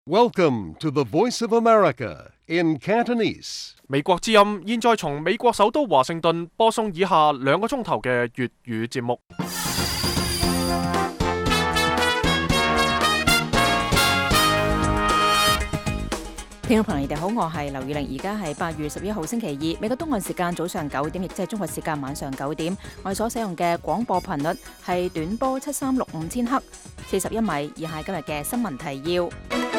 Welcome to the Voice of America in Cantonese. 美國之音現在從美國首都華盛頓播送以下2個鐘頭嘅粵語節目。 聽眾朋友，你哋好，我係劉宇玲，而家係8月11號星期二，美國東岸時間早上9點，亦即係中國時間晚上9點。我哋所使用嘅廣播頻率係短波7365千赫，41米。以下今日嘅新聞提要。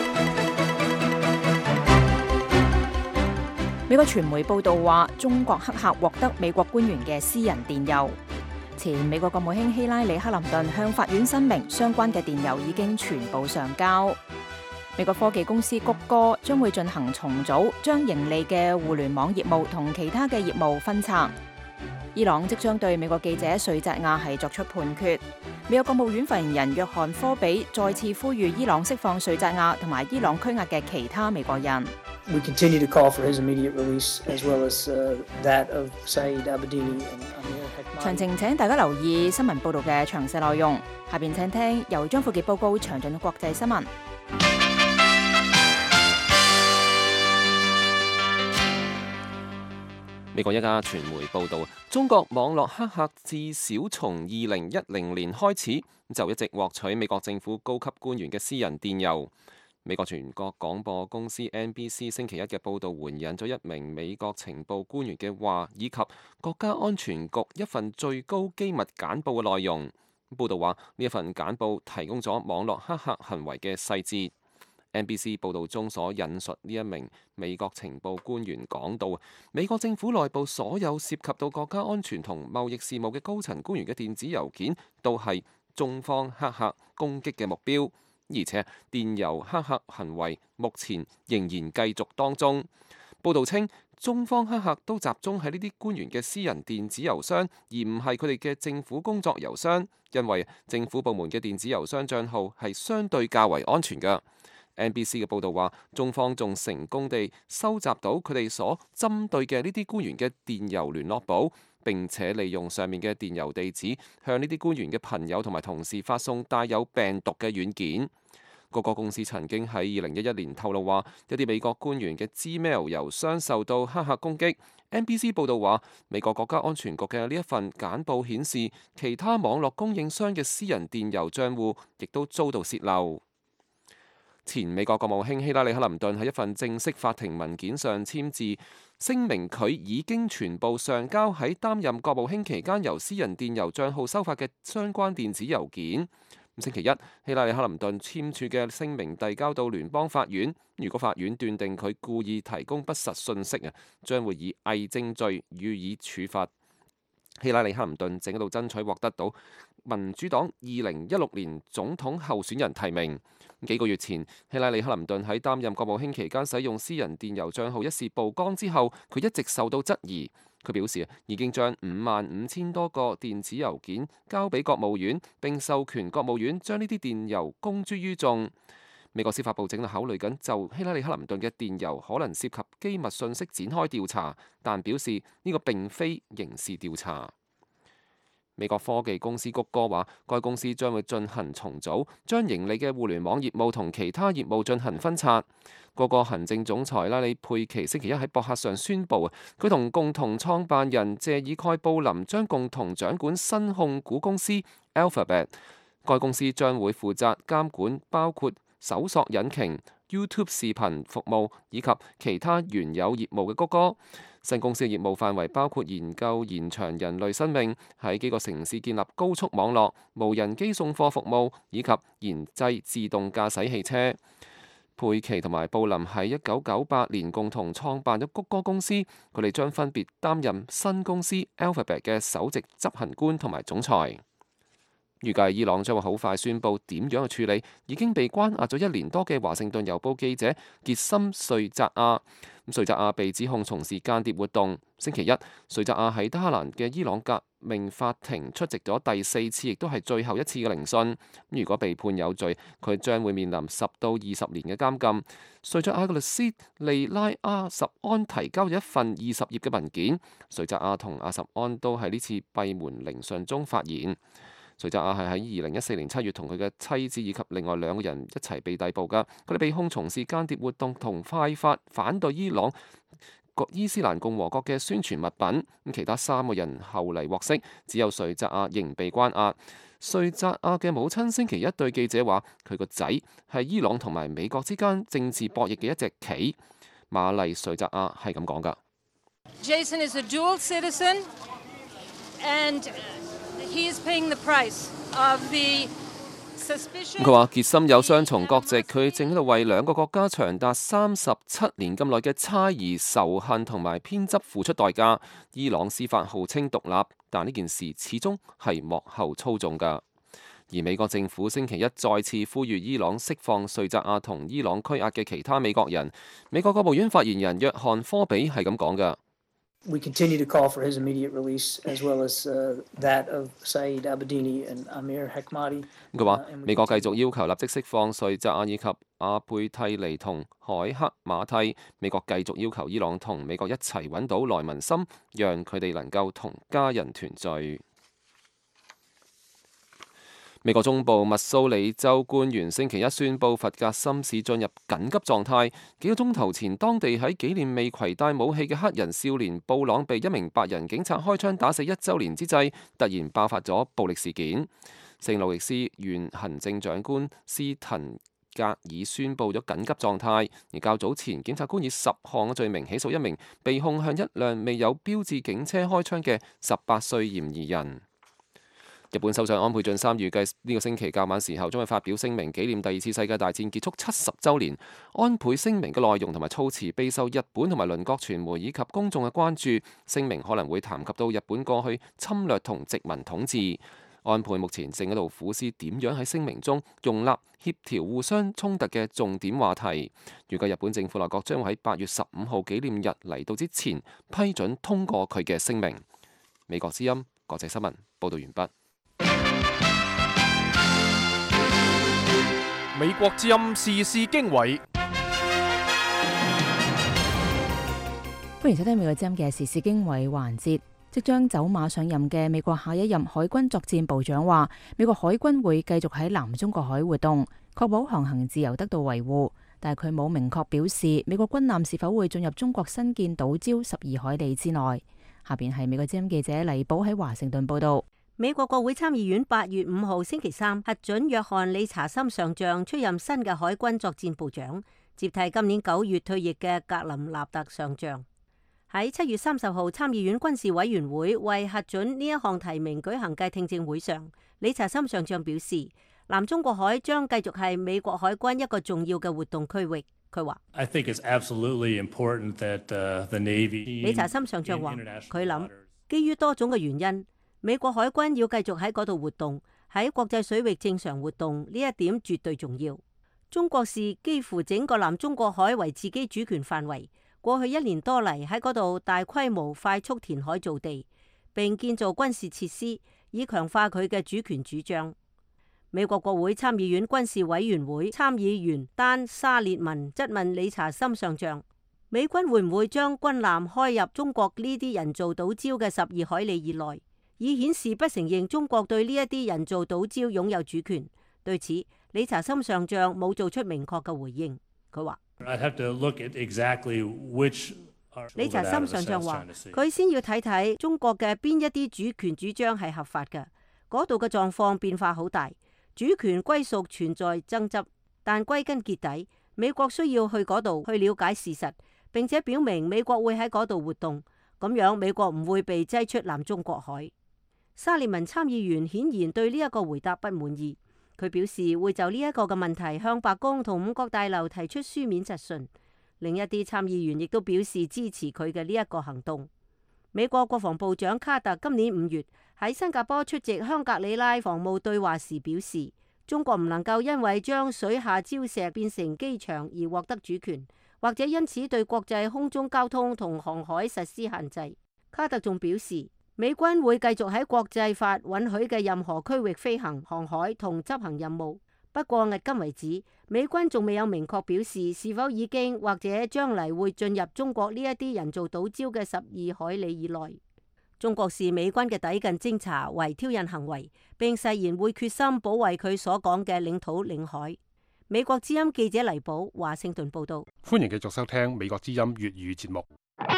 美國傳媒報道話，中國黑客獲得美國官員嘅私人電郵。前美國國務卿希拉里·克林頓向法院申明，相關嘅電郵已經全部上交。美國科技公司谷歌將會進行重組，將盈利嘅互聯網業務同其他嘅業務分拆。伊朗即將對美國記者瑞澤亞係作出判決。美國國務院發言人約翰科比再次呼籲伊朗釋放瑞澤亞同埋伊朗拘押嘅其他美國人。 We continue to call for his immediate release, as well as that of Saeed Abedini and Amir Hekmati. 詳情請大家留意新聞報道嘅詳細內容。下邊請聽由張富傑報告詳盡國際新聞。 美國一家傳媒報道，中國網絡黑客至少從2010年開始就一直獲取美國政府高級官員嘅私人電郵。美國全國廣播公司 NBC 星期一嘅報導援引咗一名美國情報官員嘅話，以及國家安全局一份最高機密簡報嘅內容。報導話，呢一份簡報提供咗網絡黑客行為嘅細節。NBC 報導中所引述呢一名美國情報官員講到，美國政府內部所有涉及到國家安全同貿易事務嘅高層官員嘅電子郵件都係中方黑客攻擊嘅目標，而且電郵黑客行為目前仍然繼續當中。報導稱，中方黑客都集中喺呢啲官員嘅私人電子郵箱，而唔係佢哋嘅政府工作郵箱，因為政府部門嘅電子郵箱帳號係相對較為安全嘅。NBC 嘅報導話，中方仲成功地收集到佢哋所針對嘅呢啲官員嘅電郵聯絡簿，並且利用上面嘅電郵地址向呢啲官員嘅朋友同埋同事發送帶有病毒嘅軟件。谷歌公司曾經喺2011年透露話，一啲美國官員嘅 Gmail 郵箱受到黑客攻擊。NBC 報導話，美國國家安全局嘅呢一份簡報顯示，其他網絡供應商嘅私人電郵帳戶亦都遭到洩漏。前美國國務卿希拉里·克林頓喺一份正式法庭文件上簽字，聲明佢已經全部上交喺擔任國務卿期間由私人電郵帳號收發嘅相關電子郵件。星期一，希拉里·克林頓簽署嘅聲明遞交到聯邦法院。如果法院斷定佢故意提供不實信息，將會以偽證罪予以處罰。希拉里·克林頓正喺度爭取獲得到民主黨2016年總統候選人提名。幾個月前，希拉里·克林頓喺擔任國務卿期間使用私人電郵帳號一事曝光之後，佢一直受到質疑。佢表示已經將55000多個電子郵件交俾國務院，並授權國務院將呢啲電郵公諸於眾。美國司法部正考慮緊就希拉里·克林頓嘅電郵可能涉及機密信息展開調查，但表示呢個並非刑事調查。美國科技公司谷歌話，該公司將會進行重組，將盈利嘅互聯網業務同其他業務進行分拆。谷歌行政總裁拉里·佩奇星期一喺博客上宣布，佢同共同創辦人謝爾蓋布林將共同掌管新控股公司 Alphabet。該公司將會負責監管包括搜索引擎、YouTube 視頻服務以及其他原有業務嘅谷歌。新公司嘅業務範圍包括研究延長人類生命、喺幾個城市建立高速網絡、無人機送貨服務以及研製自動駕駛汽車。佩奇同埋布林喺1998年共同創辦咗谷歌公司，佢哋將分別擔任新公司 Alphabet 嘅首席執行官同埋總裁。預計伊朗將會好快宣布點樣去處理已經被關押咗1年多嘅華盛頓郵報記者傑森·瑞澤亞。瑞澤亞被指控從事間諜活動。星期一，瑞澤亞喺德黑蘭嘅伊朗革命法庭出席咗第4次，亦都係最後一次嘅聆訊。如果被判有罪，佢將會面臨10到20年嘅監禁。瑞澤亞嘅律師利拉阿什安提交咗一份20頁嘅文件。瑞澤亞同阿什安都喺呢次閉門聆訊中發言。 瑞澤亞係喺2014年7月同佢嘅妻子以及另外2個人一齊被逮捕㗎。佢哋被控從事間諜活動同派發反對伊斯蘭共和國嘅宣傳物品。其他3個人後嚟獲釋，只有瑞澤亞仍被關押。瑞澤亞嘅母親星期一對記者話：佢個仔係伊朗同埋美國之間政治博弈嘅一隻棋。瑪麗瑞澤亞係咁講㗎。 Jason is a dual citizen, and he is paying the price of the suspicion. 佢話傑森有雙重國籍，佢正喺度為2個國家長達37年咁耐嘅猜疑、仇恨同埋偏執付出代價。伊朗司法號稱獨立，但呢件事始終係幕後操縱㗎。而美國政府星期一再次呼籲伊朗釋放瑞澤亞同伊朗拘押嘅其他美國人。美國國務院發言人約翰科比係咁講㗎。 We continue to call for his immediate release, as well as that of Saeed Abedini and Amir Hekmati. 佢話：美國繼續要求立即釋放瑞澤亞以及阿貝蒂尼同海克馬蒂。美國繼續要求伊朗同美國一齊揾到萊文森，讓佢哋能夠同家人團聚。美國中部密蘇里州官員星期一宣布弗格森市進入緊急狀態。幾個鐘頭前，當地喺紀念未攜帶武器嘅黑人少年布朗被1名白人警察開槍打死1週年之際，突然爆發咗暴力事件。聖路易斯縣行政長官斯滕格爾宣布咗緊急狀態。而較早前，檢察官以10項嘅罪名起訴1名被控向一輛未有標誌警車開槍嘅18歲嫌疑人。日本首相安倍晉三預計呢個星期較晚時候將會發表聲明，紀念第2次世界大戰結束70週年。安倍聲明嘅內容同埋措辭備受日本同埋鄰國傳媒以及公眾嘅關注。聲明可能會談及到日本過去侵略同殖民統治。安倍目前正喺度苦思點樣喺聲明中容納協調互相衝突嘅重點話題。預計日本政府內閣將會喺8月15號紀念日嚟到之前批准通過佢嘅聲明。美國之音國際新聞報道完畢。 美國之音時事經緯， 歡迎收聽美國之音嘅時事經緯環節。即將走馬上任嘅美國下一任海軍作戰部長話，美國海軍會繼續喺南中國海活動，確保航行自由得到維護。但係佢冇明確表示美國軍艦是否會進入中國新建島礁12海里之內。下邊係美國之音記者黎寶喺華盛頓報道。 美國國會參議院8月5號星期三核准約翰理查森上將出任新嘅海軍作戰部長，接替今年9月退役嘅格林納特上將。喺7月30號參議院軍事委員會為核准呢一項提名舉行嘅聽證會上，理查森上將表示，南中國海將繼續係美國海軍一個重要嘅活動區域。佢話：理查森上將話，佢諗基於多種嘅原因，美國海軍要繼續喺嗰度活動，喺國際水域正常活動，呢一點絕對重要。中國視幾乎整個南中國海為自己主權範圍，過去1年多嚟喺嗰度大規模快速填海造地，並建造軍事設施，以強化佢嘅主權主張。美國國會參議院軍事委員會參議員丹沙列文質問理查森上將，美軍會唔會將軍艦開入中國呢啲人造島礁嘅12海里以內，以顯示不承認中國對呢一啲人造島礁擁有主權。對此，理查森上將冇做出明確嘅回應。佢話：理查森上將話，佢先要睇睇中國嘅邊一啲主權主張係合法嘅。嗰度嘅狀況變化好大，主權歸屬存在爭執，但歸根結底，美國需要去嗰度去了解事實，並且表明美國會喺嗰度活動，咁樣美國唔會被擠出南中國海。沙利文參議員顯然對呢一個回答不滿意，佢表示會就呢一個嘅問題向白宮同5角大樓提出書面質詢。另一啲參議員亦都表示支持佢嘅呢一個行動。美國國防部長卡特今年5月喺新加坡出席香格里拉防務對話時表示，中國唔能夠因為將水下礁石變成機場而獲得主權，或者因此對國際空中交通同航海實施限制。卡特仲表示，美軍會繼續喺國際法允許嘅任何區域飛行、航海同執行任務。不過，迄今為止，美軍仲未有明確表示是否已經或者將嚟會進入中國呢一啲人造島礁嘅12海里以內。 中國視美軍嘅抵近偵查為挑釁行為，並誓言會決心保衛佢所講嘅領土領海。美國之音記者黎寶華盛頓報道。 歡迎繼續收聽美國之音粵語節目。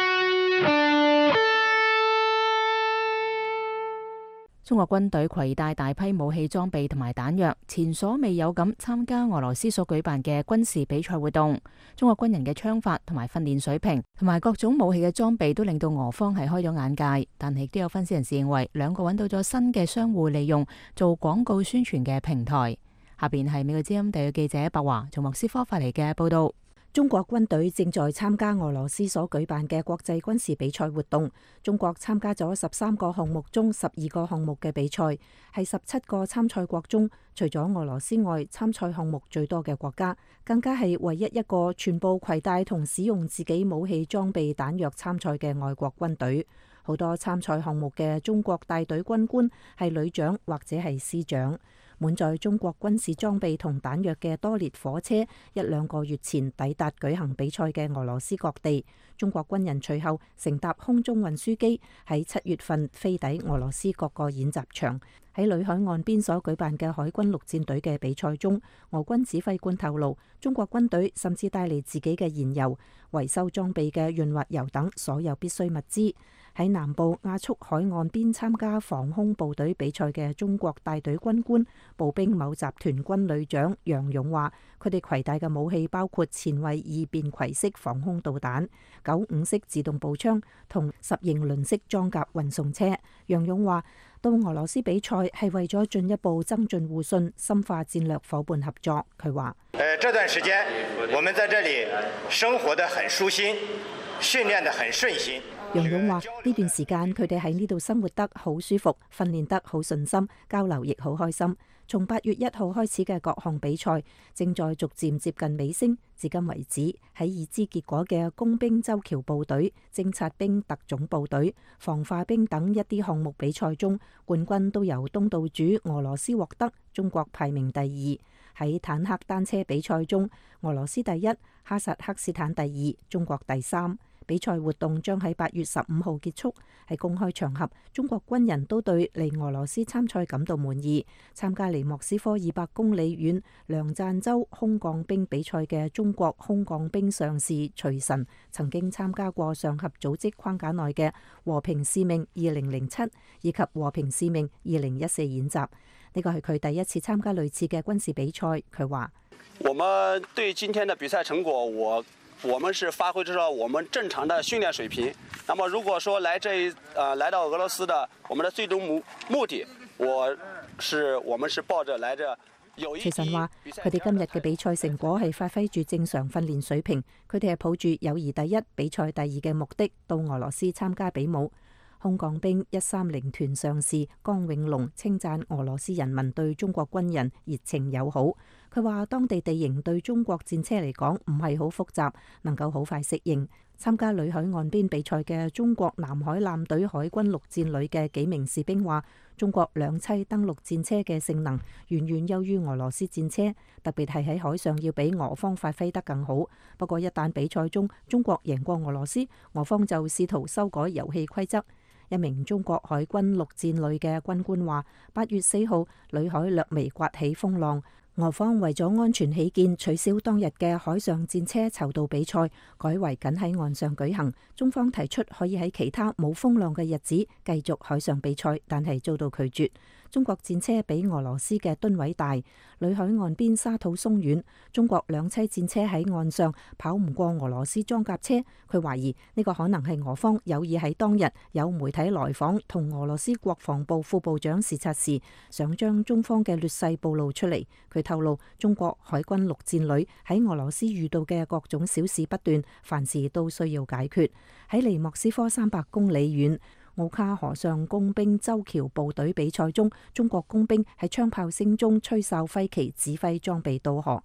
中國軍隊攜帶大批武器裝備同埋彈藥，前所未有咁參加俄羅斯所舉辦嘅軍事比賽活動。中國軍人嘅槍法同埋訓練水平，同埋各種武器嘅裝備都令到俄方係開咗眼界。但係亦都有分析人士認為，兩個揾到咗新嘅相互利用做廣告宣傳嘅平台。下邊係美國之音特約記者白華從莫斯科發嚟嘅報道。 中國軍隊正在參加俄羅斯所舉辦嘅國際軍事比賽活動。中國參加咗13個項目中12個項目嘅比賽，係17個參賽國中除咗俄羅斯外參賽項目最多嘅國家，更加係唯一一個全部攜帶同使用自己武器裝備彈藥參賽嘅外國軍隊。好多參賽項目嘅中國帶隊軍官係旅長或者係師長。滿載中國軍事裝備同彈藥嘅多列火車1-2個月前抵達舉行比賽嘅俄羅斯各地。中國軍人隨後乘搭空中運輸機喺7月份飛抵俄羅斯各個演習場。喺裏海岸邊所舉辦嘅海軍陸戰隊嘅比賽中，俄軍指揮官透露，中國軍隊甚至帶嚟自己嘅燃油、維修裝備嘅潤滑油等所有必需物資。喺南部亞速海岸邊參加防空部隊比賽嘅中國帶隊軍官步兵某集團軍旅長楊勇話，佢哋攜帶嘅武器包括前衛二便攜式防空導彈、95式自動步槍同10型輪式裝甲運送車。楊勇話，到俄羅斯比賽係為咗進一步增進互信、深化戰略夥伴合作。佢話： 這段時間我們在這裡生活得很舒心，訓練得很順心。 楊勇話：呢段時間佢哋喺呢度生活得好舒服，訓練得好順心，交流亦好開心。從8月1號開始嘅各項比賽正在逐漸接近尾聲。至今為止，喺已知結果嘅工兵周橋部隊、偵察兵特種部隊、防化兵等一啲項目比賽中，冠軍都由東道主俄羅斯獲得，中國排名第2。喺坦克單車比賽中，俄羅斯第1，哈薩克斯坦第2，中國第3。比賽活動將喺8月15號結束。喺公開場合，中國軍人都對嚟俄羅斯參賽感到滿意。參加離莫斯科200公里遠梁贊州空降兵比賽嘅中國空降兵上士徐晨，曾經參加過上合組織框架內嘅和平使命2007以及和平使命2014演習。呢個係佢第一次參加類似嘅軍事比賽。佢話： 我們對今天的比賽成果，我們是發揮出了我們正常的訓練水平。那麼如果說來到俄羅斯的我們的最終目的，我們是抱着來着友誼。 徐晨話：佢哋今日嘅比賽成果係發揮住正常訓練水平，佢哋係抱住友誼第一、比賽第2嘅目的到俄羅斯參加比武。空降兵130團上士江永龍稱讚俄羅斯人民對中國軍人熱情友好。佢話當地地形對中國戰車嚟講唔係好複雜，能夠好快適應。參加裏海岸邊比賽嘅中國南海艦隊海軍陸戰旅嘅幾名士兵話，中國兩棲登陸戰車嘅性能遠遠優於俄羅斯戰車，特別係喺海上要比俄方發揮得更好。不過一旦比賽中中國贏過俄羅斯，俄方就試圖修改遊戲規則。一名中國海軍陸戰旅嘅軍官話：8月4號，裏海略微颳起風浪，俄方為咗安全起見，取消當日嘅海上戰車籌道比賽，改為僅喺岸上舉行。中方提出可以喺其他冇風浪嘅日子繼續海上比賽，但係遭到拒絕。中國戰車比俄羅斯嘅噸位大，裏海岸邊沙土鬆軟，中國兩棲戰車喺岸上跑唔過俄羅斯裝甲車。佢懷疑呢個可能係俄方有意喺當日有媒體來訪同俄羅斯國防部副部長視察時，想將中方嘅劣勢暴露出嚟。佢透露，中國海軍陸戰旅喺俄羅斯遇到嘅各種小事不斷，凡事都需要解決。喺離莫斯科300公里遠奧卡河上工兵周橋部隊比賽中，中國工兵喺槍炮聲中吹哨揮旗，指揮裝備渡河。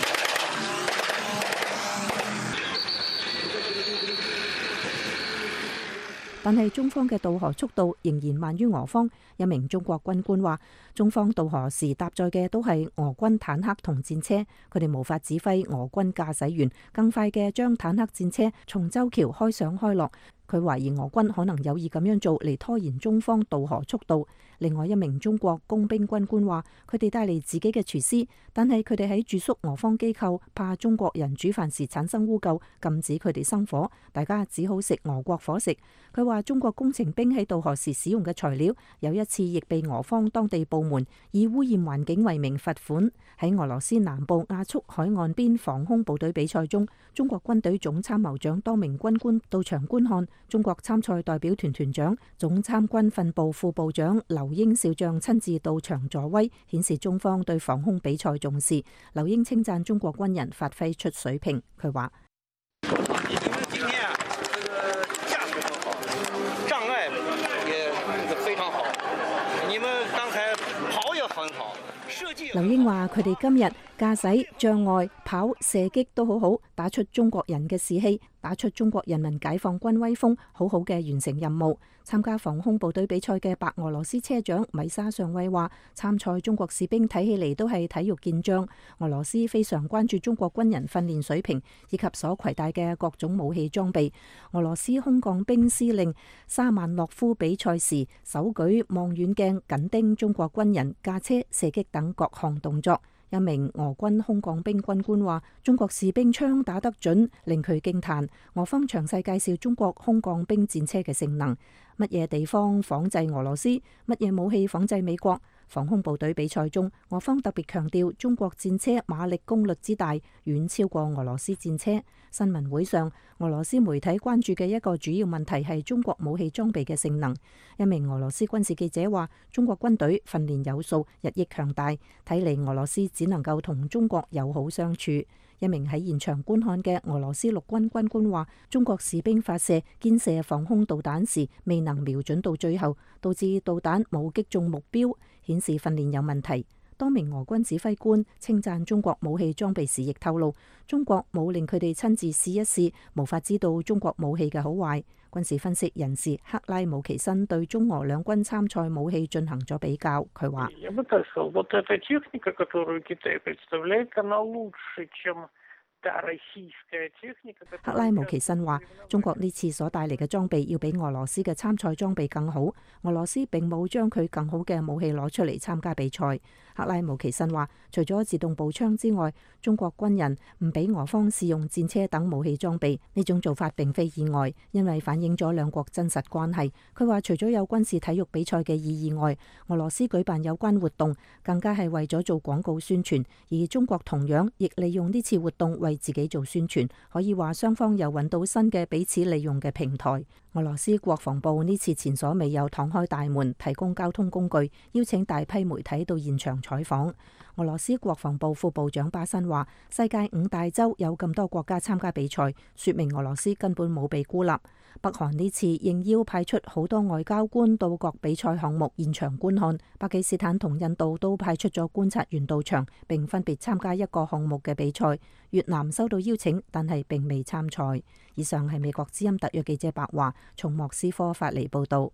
但係中方嘅渡河速度仍然慢於俄方。一名中國軍官話：中方渡河時搭載嘅都係俄軍坦克同戰車，佢哋無法指揮俄軍駕駛員更快嘅將坦克戰車從周橋開上開落。 佢懷疑俄軍可能有意咁樣做嚟拖延中方渡河速度。另外一名中國工兵軍官話，佢哋帶嚟自己嘅廚師，但係佢哋喺住宿俄方機構，怕中國人煮飯時產生污垢，禁止佢哋生火，大家只好食俄國伙食。佢話中國工程兵喺渡河時使用嘅材料，有一次亦被俄方當地部門以污染環境為名罰款。喺俄羅斯南部亞速海岸邊防空部隊比賽中，中國軍隊總參謀長多名軍官到場觀看，中國參賽代表團團長、總參軍訓部副部長劉英少將親自到場助威，顯示中方對防空比賽重視。劉英稱讚中國軍人發揮出水平，佢話：劉英話：佢哋今日駕駛、障礙、跑、射擊都好好，打出中國人嘅士氣，打出中國人民解放軍威風，好好嘅完成任務。參加防空部隊比賽嘅白俄羅斯車長米沙上尉話：參賽中國士兵睇起嚟都係體育健將。俄羅斯非常關注中國軍人訓練水平以及所攜帶嘅各種武器裝備。俄羅斯空降兵司令沙曼諾夫比賽時手舉望遠鏡緊盯中國軍人駕車、射擊等各項動作。一名俄軍空降兵軍官話：中國士兵槍打得準，令佢驚嘆。俄方詳細介紹中國空降兵戰車嘅性能，乜嘢地方仿製俄羅斯，乜嘢武器仿製美國。防空部隊比賽中，俄方特別強調中國戰車馬力功率之大，遠超過俄羅斯戰車。新聞會上，俄羅斯媒體關注嘅一個主要問題係中國武器裝備嘅性能。一名俄羅斯軍事記者話：中國軍隊訓練有素，日益強大，睇嚟俄羅斯只能夠同中國友好相處。一名喺現場觀看嘅俄羅斯陸軍軍官話：中國士兵發射肩射防空導彈時未能瞄準到最後，導致導彈冇擊中目標，顯示訓練有問題。多名俄軍指揮官稱讚中國武器裝備時，亦透露中國冇令佢哋親自試一試，無法知道中國武器嘅好壞。軍事分析人士克拉姆奇申對中俄兩軍參賽武器進行咗比較，佢話：克拉姆奇申話，中國呢次所帶嚟嘅裝備要比俄羅斯嘅參賽裝備更好，俄羅斯並冇將佢更好嘅武器攞出嚟參加比賽。克拉姆奇申話，除咗自動步槍之外，中國軍人唔俾俄方試用戰車等武器裝備，呢種做法並非意外，因為反映咗兩國真實關係。佢話，除咗有軍事體育比賽嘅意義外，俄羅斯舉辦有關活動更加係為咗做廣告宣傳，而中國同樣亦利用呢次活動為自己做宣傳，可以話雙方又揾到新嘅彼此利用嘅平台。俄羅斯國防部呢次前所未有敞開大門，提供交通工具，邀請大批媒體到現場採訪。俄羅斯國防部副部長巴申話：世界5大洲有咁多國家參加比賽，說明俄羅斯根本冇被孤立。北韓呢次應邀派出好多外交官到各比賽項目現場觀看，巴基斯坦同印度都派出咗觀察員到場，並分別參加一個項目嘅比賽。越南收到邀請，但係並未參賽。以上係美國之音特約記者白華從莫斯科發嚟報道。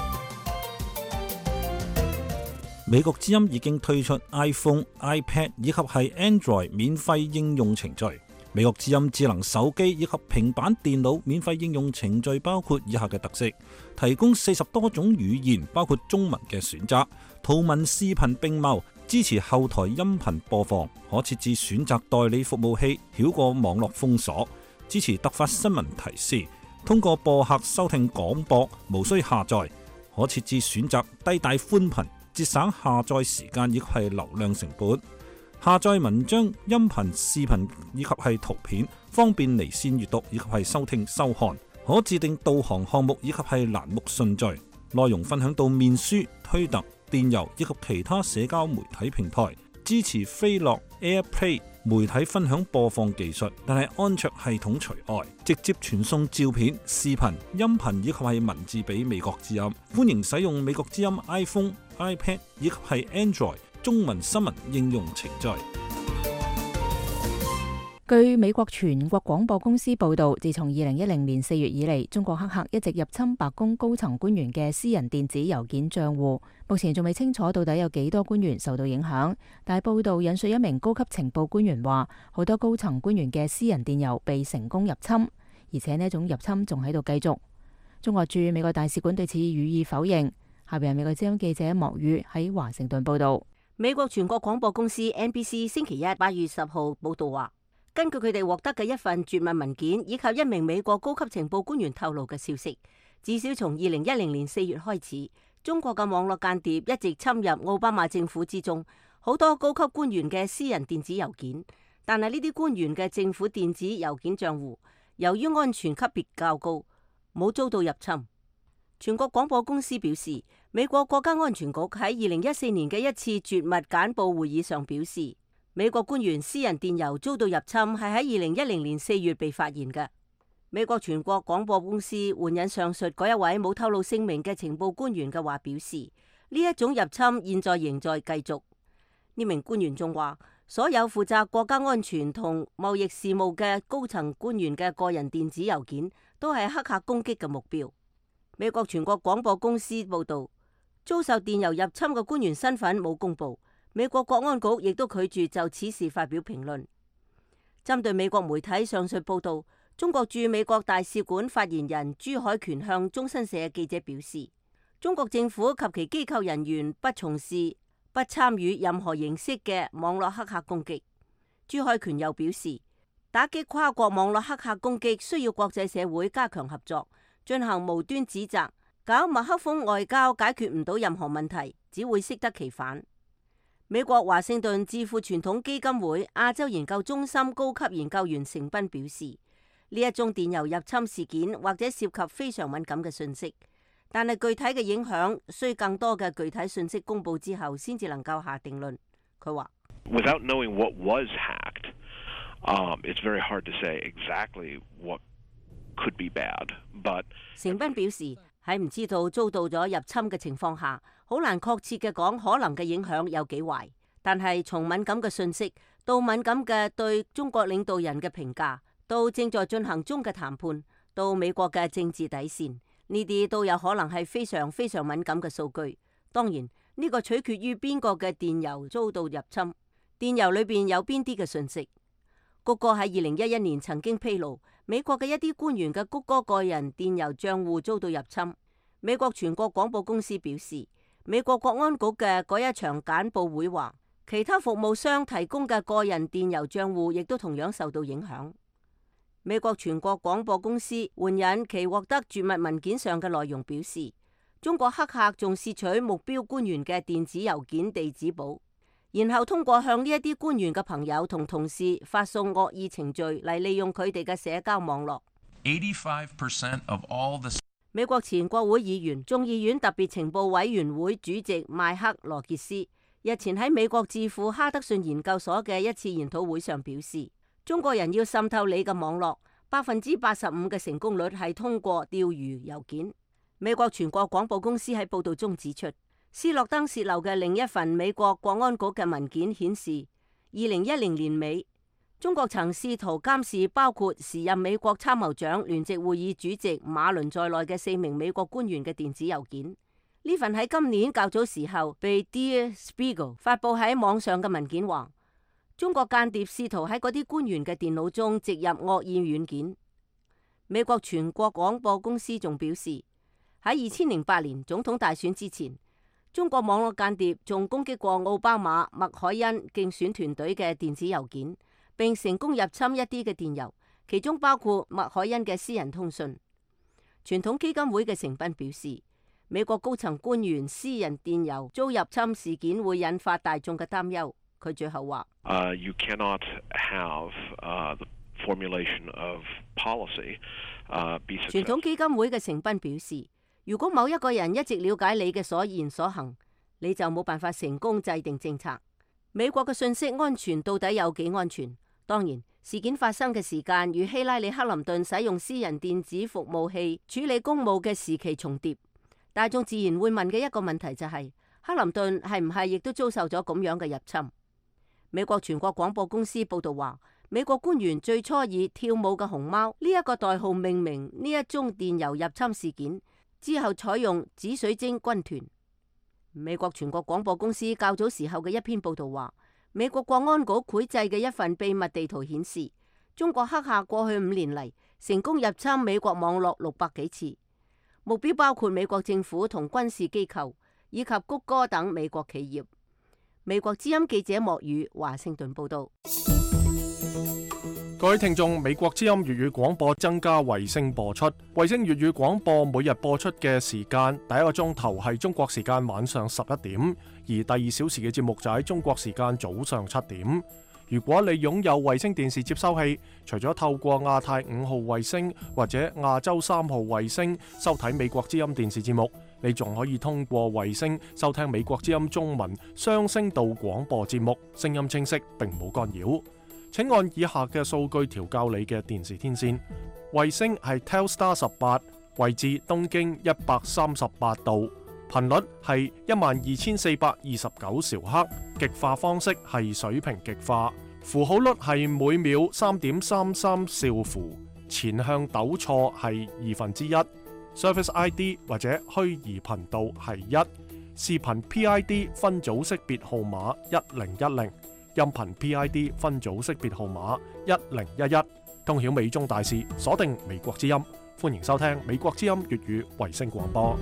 美國之音已經推出 iPhone、iPad 以及係 Android 免費應用程序。美國之音智能手機以及平板電腦免費應用程序包括以下嘅特色：提供40多種語言，包括中文嘅選擇，圖文視頻並茂，支持後台音頻播放，可設置選擇代理服務器，繞過網絡封鎖，支持突發新聞提示，通過播客收聽廣播，無需下載，可設置選擇低帶寬頻，節省下載時間以及係流量成本。下載文章、音頻、視頻以及係圖片，方便離線閱讀以及係收聽收看。可自定導航項目以及係欄目順序。內容分享到面書、推特、電郵以及其他社交媒體平台。支持飛樂 AirPlay 媒體分享播放技術，但係安卓系統除外。直接傳送照片、視頻、音頻以及係文字俾美國之音。歡迎使用美國之音 iPhone、iPad 以及係 Android中文新聞應用程序。 據美國全國廣播公司報導，自從2010年4月以嚟，中國黑客一直入侵白宮高層官員嘅私人電子郵件帳戶。目前仲未清楚到底有幾多官員受到影響，但係報導引述一名高級情報官員話，好多高層官員嘅私人電郵被成功入侵，而且呢種入侵仲喺度繼續。 中國駐美國大使館對此予以否認。下邊係美國之音記者莫宇喺華盛頓報道。 美國全國廣播公司 NBC 星期一8月10號報道話，根據佢哋獲得嘅一份絕密文件以及一名美國高級情報官員透露嘅消息，至少從2010年4月開始，中國嘅網絡間諜一直侵入奧巴馬政府之中好多高級官員嘅私人電子郵件，但係呢啲官員嘅政府電子郵件賬戶由於安全級別較高，冇遭到入侵。全國廣播公司表示，美國國家安全局喺2014年嘅一次絕密簡報會議上表示，美國官員私人電郵遭到入侵係喺2010年4月被發現嘅。美國全國廣播公司援引上述嗰一位冇透露姓名嘅情報官員嘅話表示，呢一種入侵現在仍在繼續。呢名官員仲話，所有負責國家安全同貿易事務嘅高層官員嘅個人電子郵件都係黑客攻擊嘅目標。美國全國廣播公司報道，遭受電郵入侵嘅官員身份冇公布，美國國安局亦都拒絕就此事發表評論。針對美國媒體上述報道，中國駐美國大使館發言人朱海權向中新社記者表示，中國政府及其機構人員不從事、不參與任何形式嘅網絡黑客攻擊。朱海權又表示，打擊跨國網絡黑客攻擊需要國際社會加強合作，進行無端指責，搞麥克風外交解決唔到任何問題，只會適得其反。美國華盛頓智庫傳統基金會亞洲研究中心高級研究員成斌表示，呢一宗電郵入侵事件或者涉及非常敏感嘅信息，但係具體嘅影響需更多嘅具體信息公佈之後先至能夠下定論。佢話 ：Without knowing what was hacked, it's very hard to say exactly what could be bad. But 成斌表示，喺唔知道遭到咗入侵嘅情況下，好難確切嘅講可能嘅影響有幾壞。但係從敏感嘅信息到敏感嘅對中國領導人嘅評價，到正在進行中嘅談判，到美國嘅政治底線，呢啲都有可能係非常非常敏感嘅數據。當然，呢個取決於邊個嘅電郵遭到入侵，電郵裏邊有邊啲嘅信息。谷歌喺2011年曾經披露，美國嘅一啲官員嘅谷歌個人電郵賬戶遭到入侵。美國全國廣播公司表示，美國國安局嘅嗰一場簡報會話，其他服務商提供嘅個人電郵賬戶亦都同樣受到影響。美國全國廣播公司援引其獲得絕密文件上嘅內容表示，中國黑客仲竊取目標官員嘅電子郵件地址簿，然後通過向呢一啲官員嘅朋友同同事發送惡意程序嚟利用佢哋嘅社交網絡。 85% of all the 美國前國會議員、眾議院特別情報委員會主席邁克羅傑斯日前喺美國智庫哈德遜研究所嘅一次研討會上表示，中國人要滲透你嘅網絡，85%嘅成功率係通過釣魚郵件。美國全國廣播公司喺報道中指出，斯諾登洩漏嘅另一份美國國安局嘅文件顯示，2010年尾，中國曾試圖監視包括時任美國參謀長聯席會議主席馬倫在內嘅4名美國官員嘅電子郵件。呢份喺今年較早時候被 Der Spiegel 發布喺網上嘅文件話，中國間諜試圖喺嗰啲官員嘅電腦中植入惡意軟件。美國全國廣播公司仲表示，喺2008年總統大選之前，中國網絡間諜仲攻擊過奧巴馬、麥凱恩競選團隊嘅電子郵件，並成功入侵一啲嘅電郵，其中包括麥凱恩嘅私人通訊。傳統基金會嘅成斌表示，美國高層官員私人電郵遭入侵事件會引發大眾嘅擔憂。佢最後話 ：You cannot have the formulation of policy be successful。 傳統基金會嘅成斌表示，如果某一個人一直了解你嘅所言所行，你就冇辦法成功制定政策。美國嘅信息安全到底有幾安全？當然，事件發生嘅時間與希拉里克林頓使用私人電子服務器處理公務嘅時期重疊。大眾自然會問嘅一個問題就係，克林頓係唔係亦都遭受咗咁樣嘅入侵？美國全國廣播公司報道話，美國官員最初以跳舞嘅熊貓呢一個代號命名呢一宗電郵入侵事件，之後採用紫水晶軍團。美國全國廣播公司較早時候嘅一篇報道話，美國國安局繪製嘅一份秘密地圖顯示，中國黑客過去5年嚟成功入侵美國網絡600幾次。 目標包括美國政府同軍事機構以及谷歌等美國企業。美國之音記者莫宇華盛頓報道。 各位聽眾，美國之音粵語廣播增加衛星播出。衛星粵語廣播每日播出嘅時間，第一個鐘頭係中國時間晚上11點，而第2小時嘅節目就喺中國時間早上7點。如果你擁有衛星電視接收器，除咗透過亞太5號衛星或者亞洲3號衛星收睇美國之音電視節目，你仲可以通過衛星收聽美國之音中文雙聲道廣播節目，聲音清晰並冇干擾。請按以下嘅數據調校你嘅電視天線。衛星係 Telstar 18，位置東經138度，頻率係12429兆赫，極化方式係水平極化，符號率係每秒3.33兆符，前向糾錯係1/2，Service ID 或者虛擬頻道係1，視頻 PID 分組識別號碼1010。音頻 PID 分組識別號碼1011，通曉美中大事，鎖定美國之音，歡迎收聽美國之音粵語衛星廣播。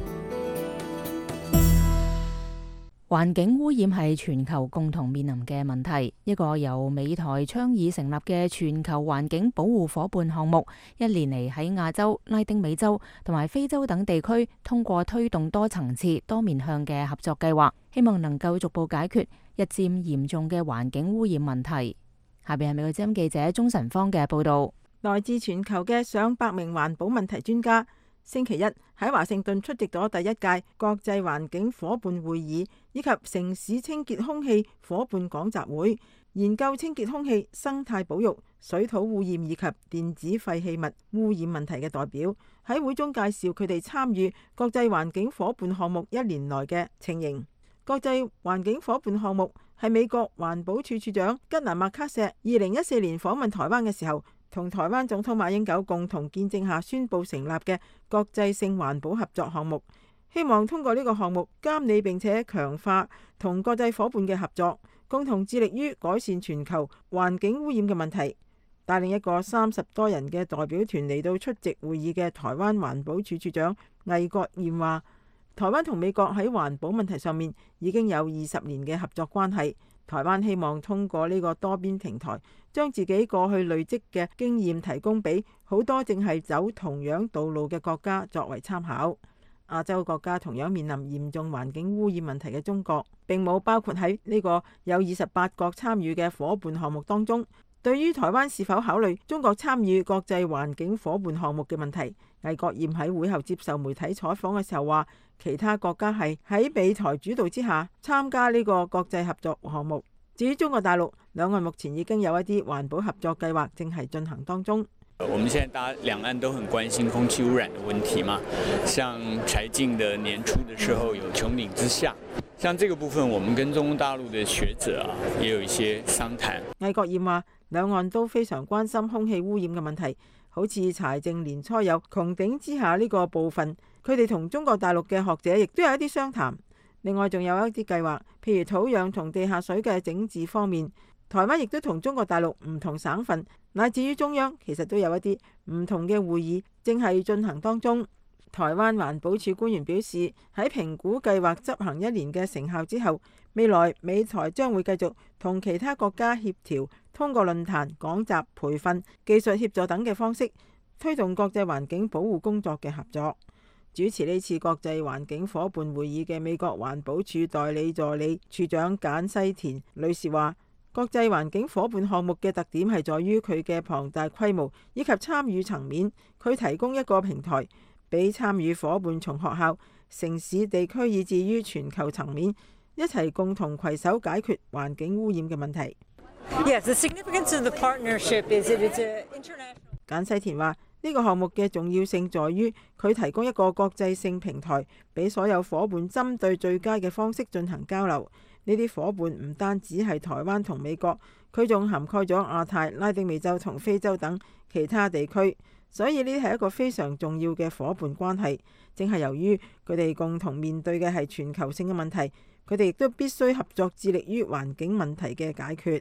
環境污染係全球共同面臨嘅問題。一個由美台倡議成立嘅全球環境保護夥伴項目，一年嚟喺亞洲、拉丁美洲同埋非洲等地區，通過推動多層次、多面向嘅合作計劃，希望能夠逐步解決日漸嚴重嘅環境污染問題。下邊係美國之音記者鍾晨芳嘅報道。 來自全球嘅上百名環保問題專家，星期一喺華盛頓出席咗第1屆國際環境夥伴會議以及城市清潔空氣夥伴講習會，研究清潔空氣、生態保育、水土污染以及電子廢棄物污染問題嘅代表喺會中介紹佢哋參與國際環境夥伴項目1年來嘅情形。國際環境夥伴項目係美國環保署署長吉蘭麥卡錫2014年訪問台灣嘅時候，同台灣總統馬英九共同見證下宣布成立嘅國際性環保合作項目，希望通過呢個項目監理並且強化同國際夥伴嘅合作，共同致力於改善全球環境污染嘅問題。帶領一個30多人嘅代表團嚟到出席會議嘅台灣環保署署長魏國賢話，台灣同美國喺環保問題上面已經有20年嘅合作關係。台灣希望通過呢個多邊平台，將自己過去累積嘅經驗提供俾好多正係走同樣道路嘅國家作為參考。亞洲國家同樣面臨嚴重環境污染問題嘅中國，並冇包括喺呢個有28國參與嘅夥伴項目當中。對於台灣是否考慮中國參與國際環境夥伴項目嘅問題，魏國賢喺會後接受媒體採訪嘅時候話，其他國家係喺美台主導之下參加呢個國際合作項目。至於中國大陸，兩岸目前已經有一啲環保合作計劃正係進行當中。 我們現在大家兩岸都很關心空氣污染的問題嘛，像柴靜的年初的時候有穹頂之下，像這個部分我們跟中國大陸的學者啊也有一些商談。 魏國賢話，兩岸都非常關心空氣污染嘅問題，好似柴靜年初有穹頂之下呢個部分，佢哋同中國大陸嘅學者亦都有一啲商談。另外仲有一啲計劃，譬如土壤同地下水嘅整治方面，台灣亦都同中國大陸唔同省份乃至於中央，其實都有一啲唔同嘅會議正係進行當中。台灣環保署官員表示，喺評估計劃執行1年嘅成效之後，未來美台將會繼續同其他國家協調，通過論壇、講習、培訓、技術協助等嘅方式，推動國際環境保護工作嘅合作。主持呢次國際環境夥伴會議嘅美國環保署代理助理處長簡西田女士話，國際環境夥伴項目嘅特點係在於佢嘅龐大規模以及參與層面，佢提供一個平台俾參與夥伴從學校、城市、地區以至於全球層面一齊共同攜手解決環境污染嘅問題。 Yes, the significance of the partnership is that it's an international. 簡西田話，呢個項目嘅重要性在於佢提供一個國際性平台，俾所有夥伴針對最佳嘅方式進行交流。呢啲夥伴唔單止係台灣同美國，佢仲涵蓋咗亞太、拉丁美洲同非洲等其他地區，所以呢啲係一個非常重要嘅夥伴關係。正係由於佢哋共同面對嘅係全球性嘅問題，佢哋亦都必須合作致力於環境問題嘅解決。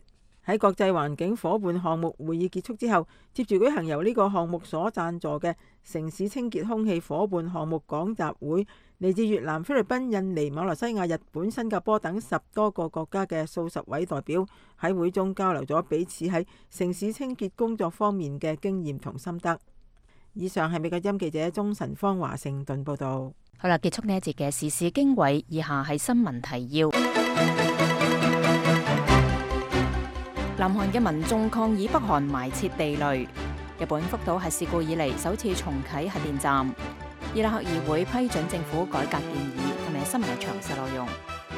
喺國際環境夥伴項目會議結束之後，接住舉行由呢個項目所贊助嘅城市清潔空氣夥伴項目講習會，嚟自越南、菲律賓、印尼、馬來西亞、日本、新加坡等10多個國家嘅數十位代表喺會中交流咗彼此喺城市清潔工作方面嘅經驗同心得。以上係美國音記者鍾晨芳華盛頓報道。 好啦，結束呢一節嘅時事經緯，以下係新聞提要。南韓嘅民眾抗議北韓埋設地雷。日本福島核事故以嚟首次重啟核電站。伊拉克議會批准政府改革建議。今日新聞嘅詳細內容。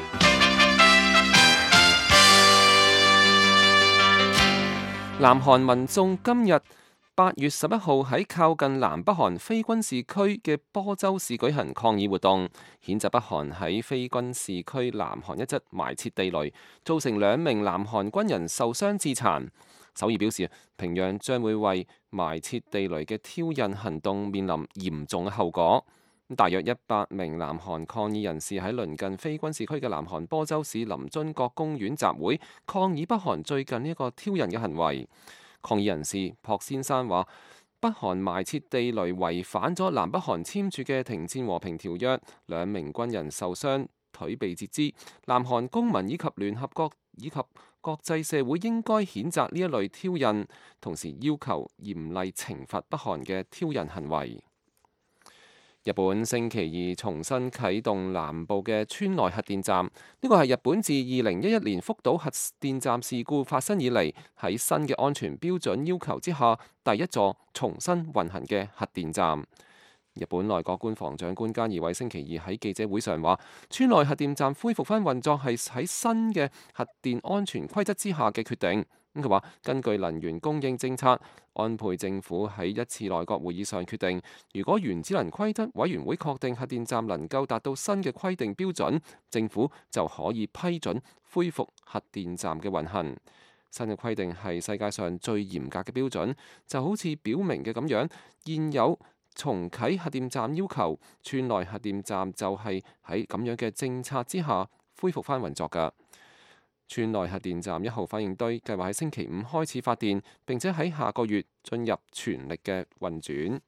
南韓民眾今日8月11號喺靠近南北韓非軍事區嘅坡州市舉行抗議活動，譴責北韓喺非軍事區南韓一側埋設地雷，造成2名南韓軍人受傷致殘。首爾表示，平壤將會為埋設地雷嘅挑釁行動面臨嚴重嘅後果。大約100名南韓抗議人士喺鄰近非軍事區嘅南韓坡州市臨津閣公園集會，抗議北韓最近呢一個挑釁嘅行為。抗議人士朴先生話：北韓埋設地雷違反咗南北韓簽署嘅停戰和平條約，2名軍人受傷，腿被截肢。南韓公民以及聯合國以及國際社會應該譴責呢一類挑釁，同時要求嚴厲懲罰北韓嘅挑釁行為。日本星期二重新啟動南部嘅川內核電站，呢個係日本自2011年福島核電站事故發生以嚟喺新嘅安全標準要求之下第一座重新運行嘅核電站。日本內閣官房長官菅義偉星期二喺記者會上話，川內核電站恢復返運作係喺新嘅核電安全規則之下嘅決定。佢話根據能源供應政策，安倍政府喺一次內閣會議上決定，如果原子能規則委員會確定核電站能夠達到新嘅規定標準，政府就可以批准恢復核電站嘅運行。新嘅規定係世界上最嚴格嘅標準，就好似表明嘅咁樣，現有重啟核電站要求，川內核電站就係喺咁樣嘅政策之下恢復返運作㗎。川內核電站1號反應堆計劃喺星期5開始發電，並且喺下個月進入全力嘅運轉。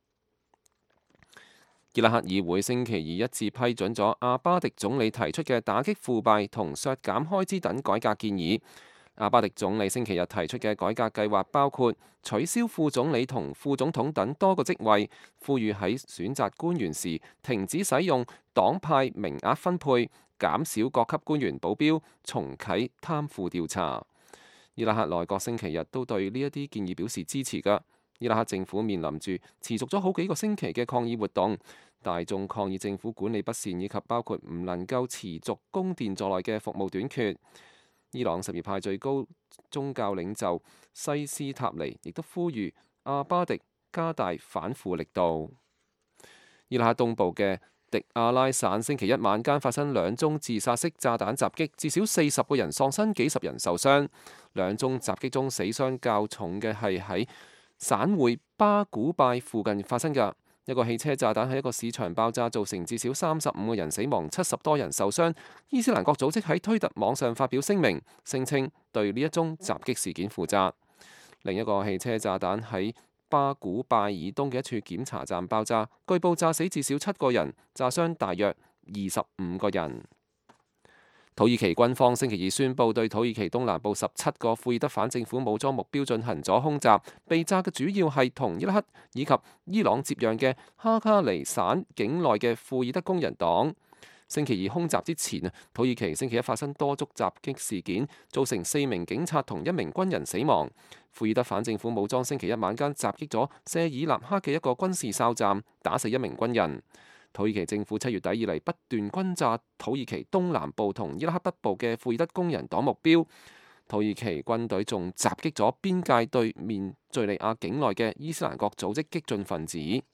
伊拉克議會星期二一致批准咗阿巴迪總理提出嘅打擊腐敗同削減開支等改革建議。阿巴迪總理星期日提出嘅改革計劃包括取消副總理同副總統等多個職位，呼籲喺選擇官員時停止使用黨派名額分配，減少各級官員保鏢，重啟貪腐調查。伊拉克內閣星期日都對呢一啲建議表示支持㗎。伊拉克政府面臨住持續咗好幾個星期嘅抗議活動，大眾抗議政府管理不善以及包括唔能夠持續供電在內嘅服務短缺。伊朗什葉派最高宗教領袖西斯塔尼亦都呼籲阿巴迪加大反腐力度。伊拉克東部嘅迪阿拉省星期一晚間發生2宗自殺式炸彈襲擊，至少40個人喪生，幾十人受傷。2宗襲擊中死傷較重嘅係喺省會巴古拜附近發生㗎。一個汽車炸彈喺一個市場爆炸，造成至少35個人死亡，70多人受傷。伊斯蘭國組織喺推特網上發表聲明，聲稱對呢一宗襲擊事件負責。另一個汽車炸彈喺巴古拜以東嘅一處檢查站爆炸，據報炸死至少7個人，炸傷大約25個人。土耳其軍方星期二宣布對土耳其東南部17個庫爾德反政府武裝目標進行咗空襲，被炸嘅主要係同伊拉克以及伊朗接壤嘅哈卡尼省境內嘅庫爾德工人黨。星期二空襲之前啊，土耳其星期一發生多宗襲擊事件，造成4名警察同1名軍人死亡。庫爾德反政府武裝星期一晚間襲擊咗舍爾納克嘅一個軍事哨站，打死1名軍人。土耳其政府7月底以嚟不斷轟炸土耳其東南部同伊拉克北部嘅庫爾德工人黨目標。土耳其軍隊仲襲擊咗邊界對面敘利亞境內嘅伊斯蘭國組織激進分子。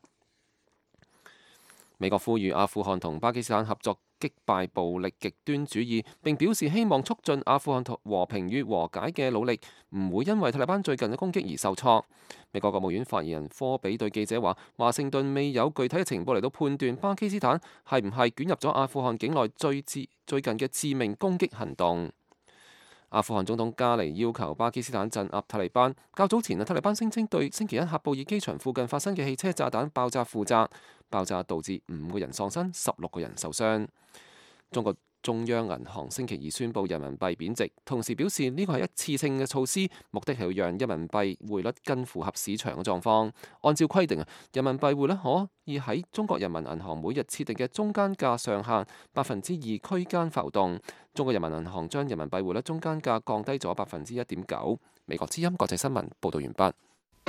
美國呼籲阿富汗同巴基斯坦合作擊敗暴力極端主義，並表示希望促進阿富汗和平與和解嘅努力唔會因為塔利班最近嘅攻擊而受挫。美國國務院發言人科比對記者話：華盛頓未有具體嘅情報嚟到判斷巴基斯坦係唔係捲入咗阿富汗境內最近嘅致命攻擊行動。 阿富汗總統加尼要求巴基斯坦鎮壓塔利班。較早前塔利班聲稱對星期一喀布爾機場附近發生嘅汽車炸彈爆炸負責，爆炸導致5個人喪生，16個人受傷。中國中央銀行星期二宣布人民幣貶值，同時表示呢個係一次性嘅措施，目的係要讓人民幣匯率更符合市場嘅狀況。按照規定，人民幣匯率可以喺中國人民銀行每日設定嘅中間價上限2%區間浮動。中國人民銀行將人民幣匯率中間價降低咗1.9%。美國之音國際新聞報道完畢。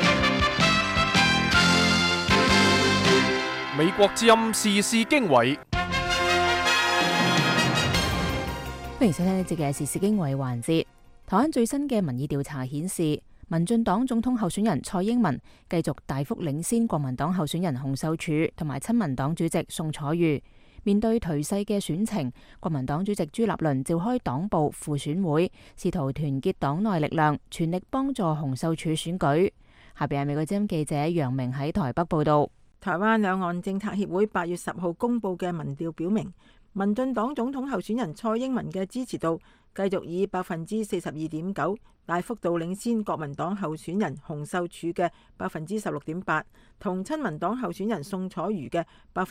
美國之音時事經緯。 歡迎收聽呢節嘅時事經緯環節。台灣最新嘅民意調查顯示，民進黨總統候選人蔡英文繼續大幅領先國民黨候選人洪秀柱同埋親民黨主席宋楚瑜。面對頹勢嘅選情，國民黨主席朱立倫召開黨部輔選會，試圖團結黨內力量，全力幫助洪秀柱選舉。下邊係美國之音記者楊明喺台北報道。 台灣兩岸政策協會8月10號公布嘅民調表明，民進黨總統候選人蔡英文嘅支持度繼續以42.9%大幅度領先國民黨候選人洪秀柱嘅16.8%，同親民黨候選人宋楚瑜嘅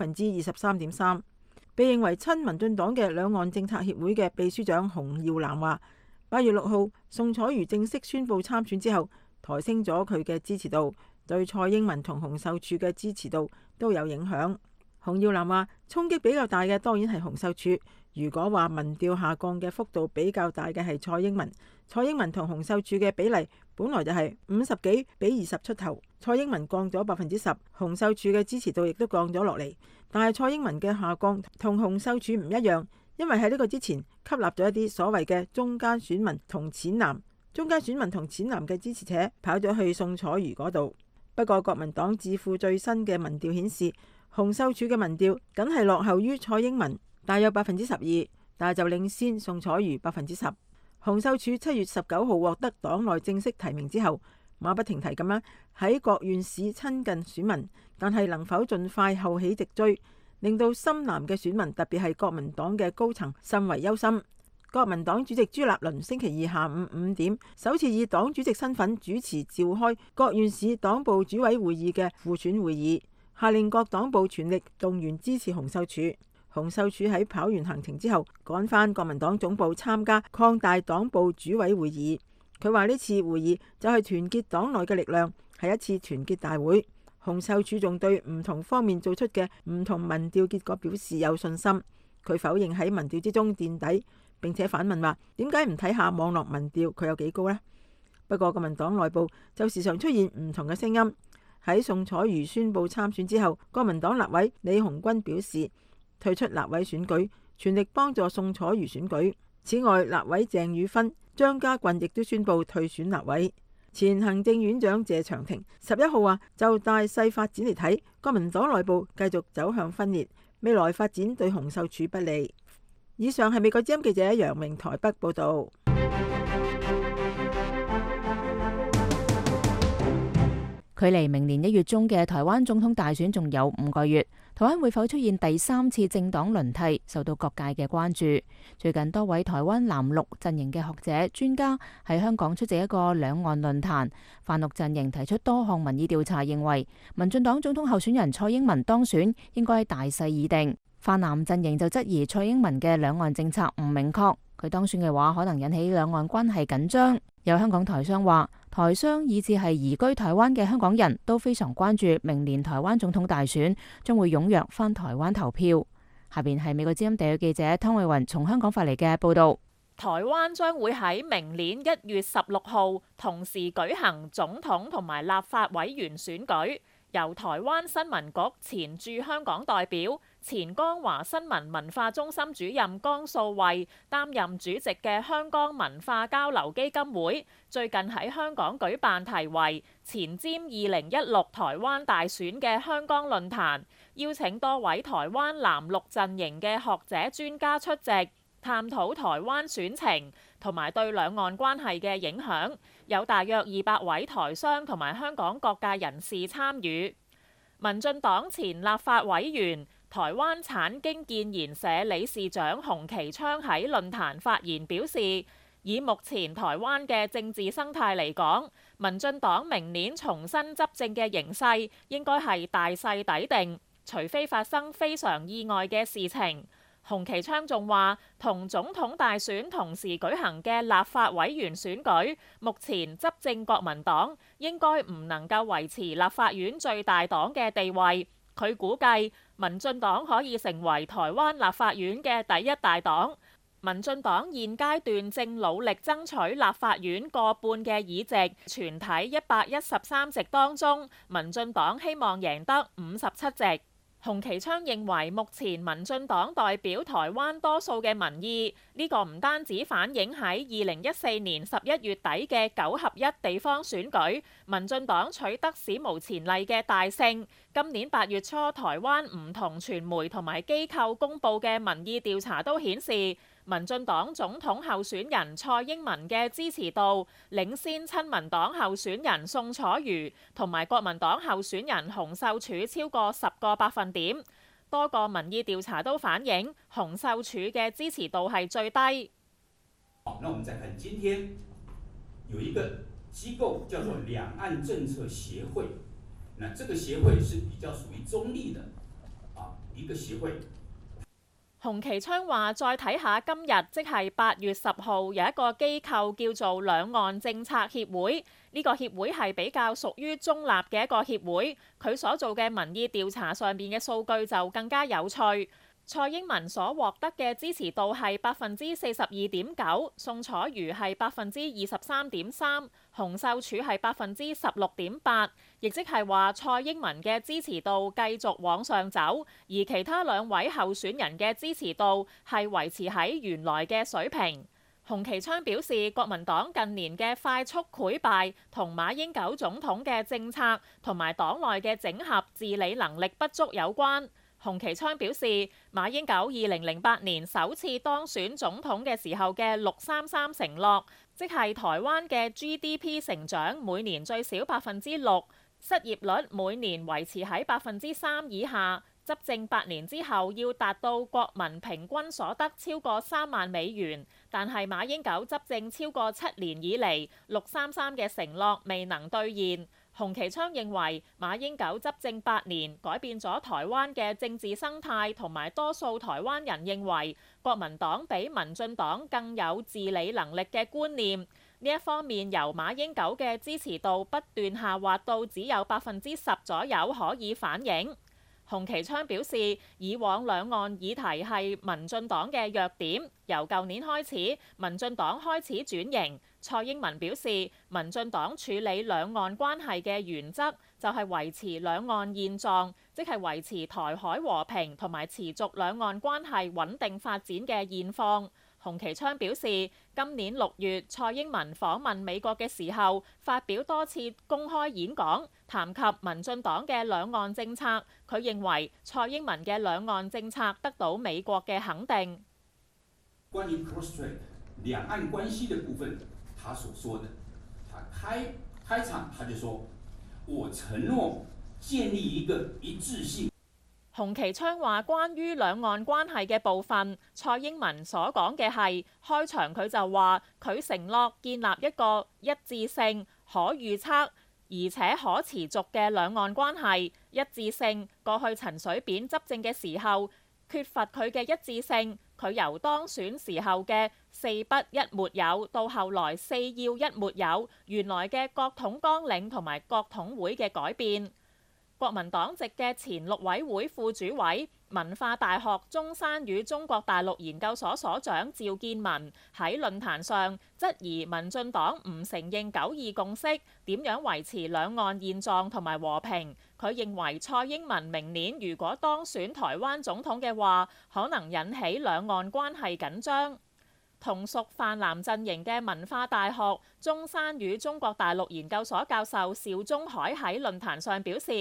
23.3%。被認為親民進黨嘅兩岸政策協會嘅秘書長洪耀南話，8月6號宋楚瑜正式宣布參選之後，抬升咗佢嘅支持度，對蔡英文同洪秀柱嘅支持度都有影響。洪耀南話，衝擊比較大嘅當然係洪秀柱。如果話民調下降嘅幅度比較大嘅係蔡英文，蔡英文同洪秀柱嘅比例本來就係50幾比20出頭，蔡英文降咗10%，洪秀柱嘅支持度亦都降咗落嚟。但係蔡英文嘅下降同洪秀柱唔一樣，因為喺呢個之前吸納咗一啲所謂嘅中間選民同淺藍，中間選民同淺藍嘅支持者跑咗去宋楚瑜嗰度。不過國民黨智庫最新嘅民調顯示，洪秀柱嘅民調僅係落後於蔡英文大約12%，但係就領先宋楚瑜10%。洪秀柱7月19號獲得黨內正式提名之後，馬不停蹄咁樣喺各縣市親近選民，但係能否盡快後起直追，令到深藍嘅選民特別係國民黨嘅高層甚為憂心。國民黨主席朱立倫星期二下午5點首次以黨主席身份主持召開各縣市黨部主委會議嘅輔選會議，下令各黨部全力動員支持洪秀柱。洪秀柱喺跑完行程之後，趕返國民黨總部參加擴大黨部主委會議。佢話呢次會議就係團結黨內嘅力量，係一次團結大會。洪秀柱仲對唔同方面做出嘅唔同民調結果表示有信心。佢否認喺民調之中墊底，並且反問話點解唔睇下網絡民調佢有幾高呢？不過國民黨內部就時常出現唔同嘅聲音。喺宋楚瑜宣布參選之後，國民黨立委李鴻鈞表示退出立委選舉，全力幫助宋楚瑜選舉。此外，立委鄭宇芬、張家俊亦都宣布退選立委。前行政院長謝長廷11號話，就大勢發展嚟睇，國民黨內部繼續走向分裂，未來發展對洪秀柱不利。以上係美國之音記者楊明台北報道。 距離明年1月中嘅台灣總統大選仲有5個月，台灣會否出現第3次政黨輪替，受到各界嘅關注。最近多位台灣藍綠陣營嘅學者專家喺香港出席一個兩岸論壇，泛綠陣營提出多項民意調查，認為民進黨總統候選人蔡英文當選應該大勢已定。泛藍陣營就質疑蔡英文嘅兩岸政策唔明確，佢當選嘅話可能引起兩岸關係緊張。有香港台商話，台商以至係移居台灣嘅香港人都非常關注明年台灣總統大選，將會踴躍返台灣投票。下邊係美國之音地區記者湯慧雲從香港發嚟嘅報導。 台灣將會喺明年1月16號同時舉行總統同埋立法委員選舉。由台灣新聞局前駐香港代表、前江華新聞文化中心主任江素慧擔任主席嘅香港文化交流基金會，最近喺香港舉辦題為「前瞻2016台灣大選」嘅香港論壇，邀請多位台灣藍綠陣營嘅學者專家出席，探討台灣選情同埋對兩岸關係嘅影響。有大約200位台商同埋香港各界人士參與。民進黨前立法委員、台灣產經建研社理事長洪其昌喺論壇發言表示， 以目前台灣嘅政治生態嚟講，民進黨明年重新執政嘅形勢應該係大勢底定，除非發生非常意外嘅事情。洪其昌仲話，同總統大選同時舉行嘅立法委員選舉，目前執政國民黨應該唔能夠維持立法院最大黨嘅地位。佢估計民進黨可以成為台灣立法院嘅第一大黨。民進黨現階段正努力爭取立法院過半嘅議席，全體113席當中，民進黨希望贏得57席。洪其昌認為，目前民進黨代表台灣多數嘅民意，呢個唔單止反映喺2014年11月底嘅9合1地方選舉，民進黨取得史無前例嘅大勝。今年8月初，台灣唔同傳媒同埋機構公佈嘅民意調查都顯示，民進黨總統候選人蔡英文嘅支持度領先親民黨候選人宋楚瑜同埋國民黨候選人洪秀柱超過10個百分點。多個民意調查都反映洪秀柱嘅支持度係最低。 好，那我們再看今天有一個機構叫做兩岸政策協會，那這個協會是比較屬於中立的一個協會。 洪其昌話：再睇下今日，即係8月10號，有一個機構叫做兩岸政策協會。呢個協會係比較屬於中立嘅一個協會，佢所做嘅民意調查上邊嘅數據就更加有趣。蔡英文所獲得嘅支持度係42.9%，宋楚瑜係23.3%，洪秀柱係16.8%，亦即係話蔡英文嘅支持度繼續往上走，而其他兩位候選人嘅支持度係維持喺原來嘅水平。洪其昌表示，國民黨近年嘅快速潰敗同馬英九總統嘅政策同埋黨內嘅整合治理能力不足有關。洪其昌表示，馬英九2008年首次當選總統嘅時候嘅633承諾，即係台灣嘅 GDP 成長每年最少6%，失業率每年維持喺3%以下。執政8年之後要達到國民平均所得超過3萬美元，但係馬英九執政超過7年以嚟，633嘅承諾未能兌現。洪其昌認為馬英九執政8年改變咗台灣嘅政治生態，同埋多數台灣人認為國民黨比民進黨更有治理能力嘅觀念。呢一方面，由馬英九嘅支持度不斷下滑到只有10%左右可以反映。洪其昌表示，以往兩岸議題係民進黨嘅弱點，由舊年開始，民進黨開始轉型。蔡英文表示，民進黨處理兩岸關係嘅原則就係維持兩岸現狀，即係維持台海和平同埋持續兩岸關係穩定發展嘅現況。洪其昌表示，今年6月蔡英文訪問美國嘅時候，發表多次公開演講，談及民進黨嘅兩岸政策。佢認為蔡英文嘅兩岸政策得到美國嘅肯定。 關於 cross-strait 兩岸關係嘅部分，他所說的，他開場他就說：我承諾建立一個一致性。 洪其昌話：關於兩岸關係嘅部分，蔡英文所講嘅係開場，佢就話佢承諾建立一個一致性、可預測而且可持續嘅兩岸關係。一致性，過去陳水扁執政嘅時候缺乏佢嘅一致性，佢由當選時候嘅4不一沒有，到後來4要1沒有，原來嘅國統綱領同埋國統會嘅改變。國民黨籍嘅前陸委會副主委、文化大學中山與中國大陸研究所所長趙建文喺論壇上質疑民進黨唔承認9·2共識，點樣維持兩岸現狀同埋和平？佢認為蔡英文明年如果當選台灣總統嘅話，可能引起兩岸關係緊張。同屬泛藍陣營嘅文化大學中山與中國大陸研究所教授邵忠海喺論壇上表示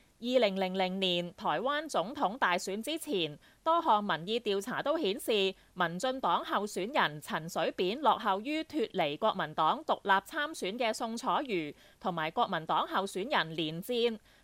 ，2000年台灣總統大選之前，多項民意調查都顯示民進黨候選人陳水扁落後於脫離國民黨獨立參選嘅宋楚瑜，同埋國民黨候選人連戰。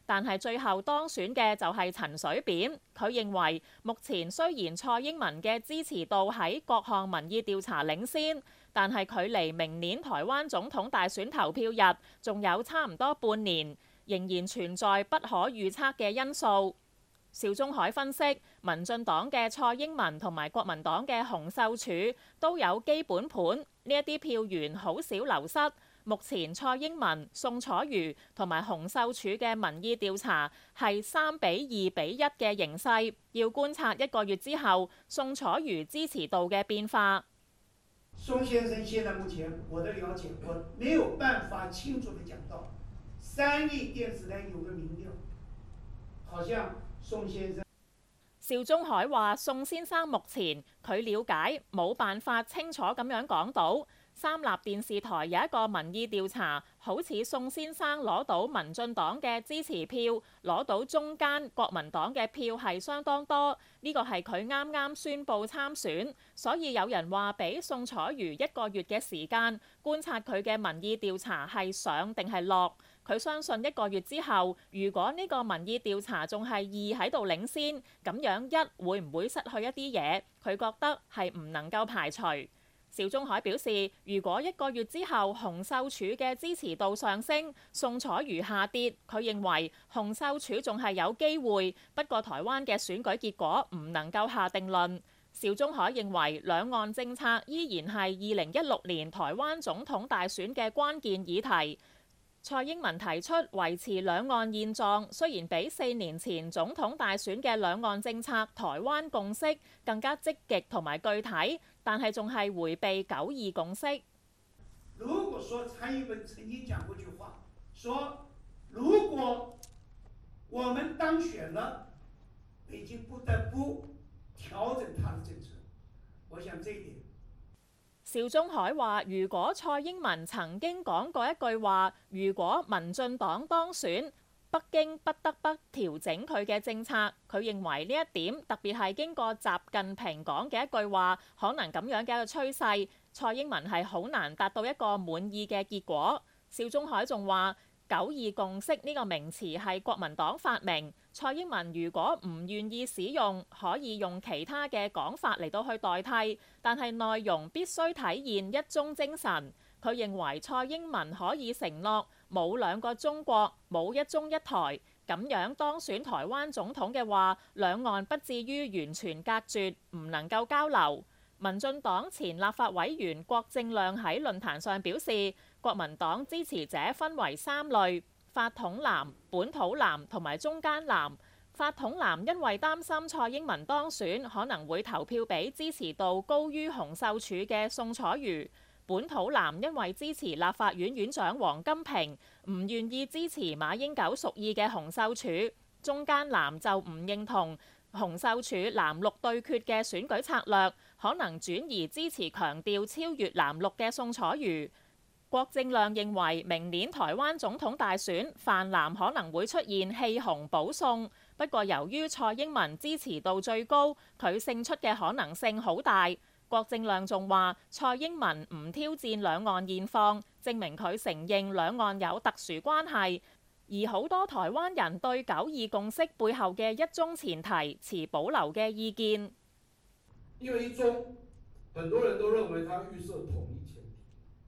但係最後當選嘅就係陳水扁。佢認為目前雖然蔡英文嘅支持度喺各項民意調查領先，但係距離明年台灣總統大選投票日仲有差唔多半年，仍然存在不可預測嘅因素。邵忠海分析，民進黨嘅蔡英文同埋國民黨嘅洪秀柱都有基本盤，呢一啲票源好少流失。目前蔡英文、宋楚瑜同埋洪秀柱嘅民意調查係3:2:1嘅形勢，要觀察1個月之後宋楚瑜支持度嘅變化。 宋先生現在目前我的了解，我沒有辦法清楚地講到三立電視台有個民調，好像宋先生。 邵忠海話：宋先生目前佢了解冇辦法清楚咁樣講到。三立電視台有一個民意調查，好似宋先生攞到民進黨嘅支持票，攞到中間國民黨嘅票係相當多。呢個係佢啱啱宣布參選，所以有人話俾宋楚瑜1個月嘅時間觀察佢嘅民意調查係上定係落。佢相信1個月之後，如果呢個民意調查仲係2喺度領先，咁樣1會唔會失去一啲嘢？佢覺得係唔能夠排除。邵忠海表示，如果1個月之後洪秀柱嘅支持度上升，宋楚瑜下跌，佢認為洪秀柱仲係有機會，不過台灣嘅選舉結果唔能夠下定論。邵忠海認為兩岸政策依然係2016年台灣總統大選嘅關鍵議題。蔡英文提出維持兩岸現狀，雖然比4年前總統大選嘅兩岸政策台灣共識更加積極同埋具體，但係仲係迴避9·2共識。 如果說蔡英文曾經講過句話，說如果我們當選了，北京不得不調整他的政策，我想這一點。 邵忠海話：如果蔡英文曾經講過一句話，如果民進黨當選，北京不得不調整佢嘅政策。佢認為呢一點，特別係經過習近平講嘅一句話，可能咁樣嘅一個趨勢，蔡英文係好難達到一個滿意嘅結果。邵忠海仲話：9·2共識呢個名詞係國民黨發明，蔡英文如果唔願意使用，可以用其他嘅講法嚟到去代替，但係內容必須體現一中精神。佢認為蔡英文可以承諾冇2個中國，冇一中一台，咁樣當選台灣總統嘅話，兩岸不至於完全隔絕，唔能夠交流。民進黨前立法委員郭正亮喺論壇上表示，國民黨支持者分為3類：法統藍、本土藍同埋中間藍。法統藍因為擔心蔡英文當選可能會投票俾支持度高於洪秀柱嘅宋楚瑜；本土藍因為支持立法院院長王金平，唔願意支持馬英九屬意嘅洪秀柱；中間藍就唔認同洪秀柱藍綠對決嘅選舉策略，可能轉移支持強調超越藍綠嘅宋楚瑜。郭正亮認為明年台灣總統大選泛藍可能會出現棄紅保宋，不過由於蔡英文支持度最高，佢勝出嘅可能性好大。郭正亮仲話蔡英文唔挑戰兩岸現況，證明佢承認兩岸有特殊關係。而好多台灣人對9·2共識背後嘅一中前提持保留嘅意見。 因為一中，很多人都認為它預設統一前提，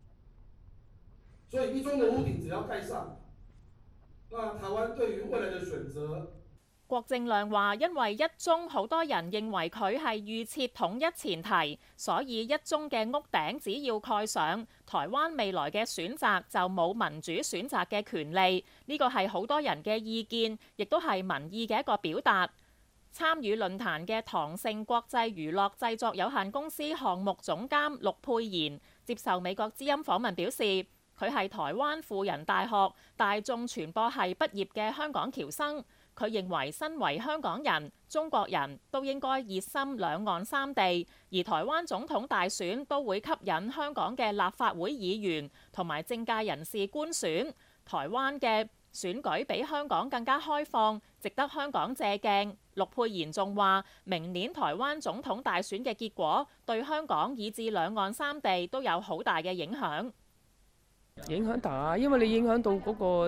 所以一中的屋頂只要蓋上，那台灣對於未來的選擇。 郭正亮話：因為一中好多人認為佢係預設統一前提，所以一中嘅屋頂只要蓋上，台灣未來嘅選擇就冇民主選擇嘅權利。呢個係好多人嘅意見，亦都係民意嘅一個表達。參與論壇嘅唐盛國際娛樂製作有限公司項目總監陸佩賢接受美國之音訪問表示，佢係台灣輔仁大學大眾傳播系畢業嘅香港僑生。佢認為身為香港人、中國人都應該熱心兩岸三地，而台灣總統大選都會吸引香港嘅立法會議員同埋政界人士觀選。台灣嘅選舉比香港更加開放，值得香港借鏡。陸佩賢仲話：明年台灣總統大選嘅結果對香港以至兩岸三地都有好大嘅影響。 影響大，因為你影響到嗰個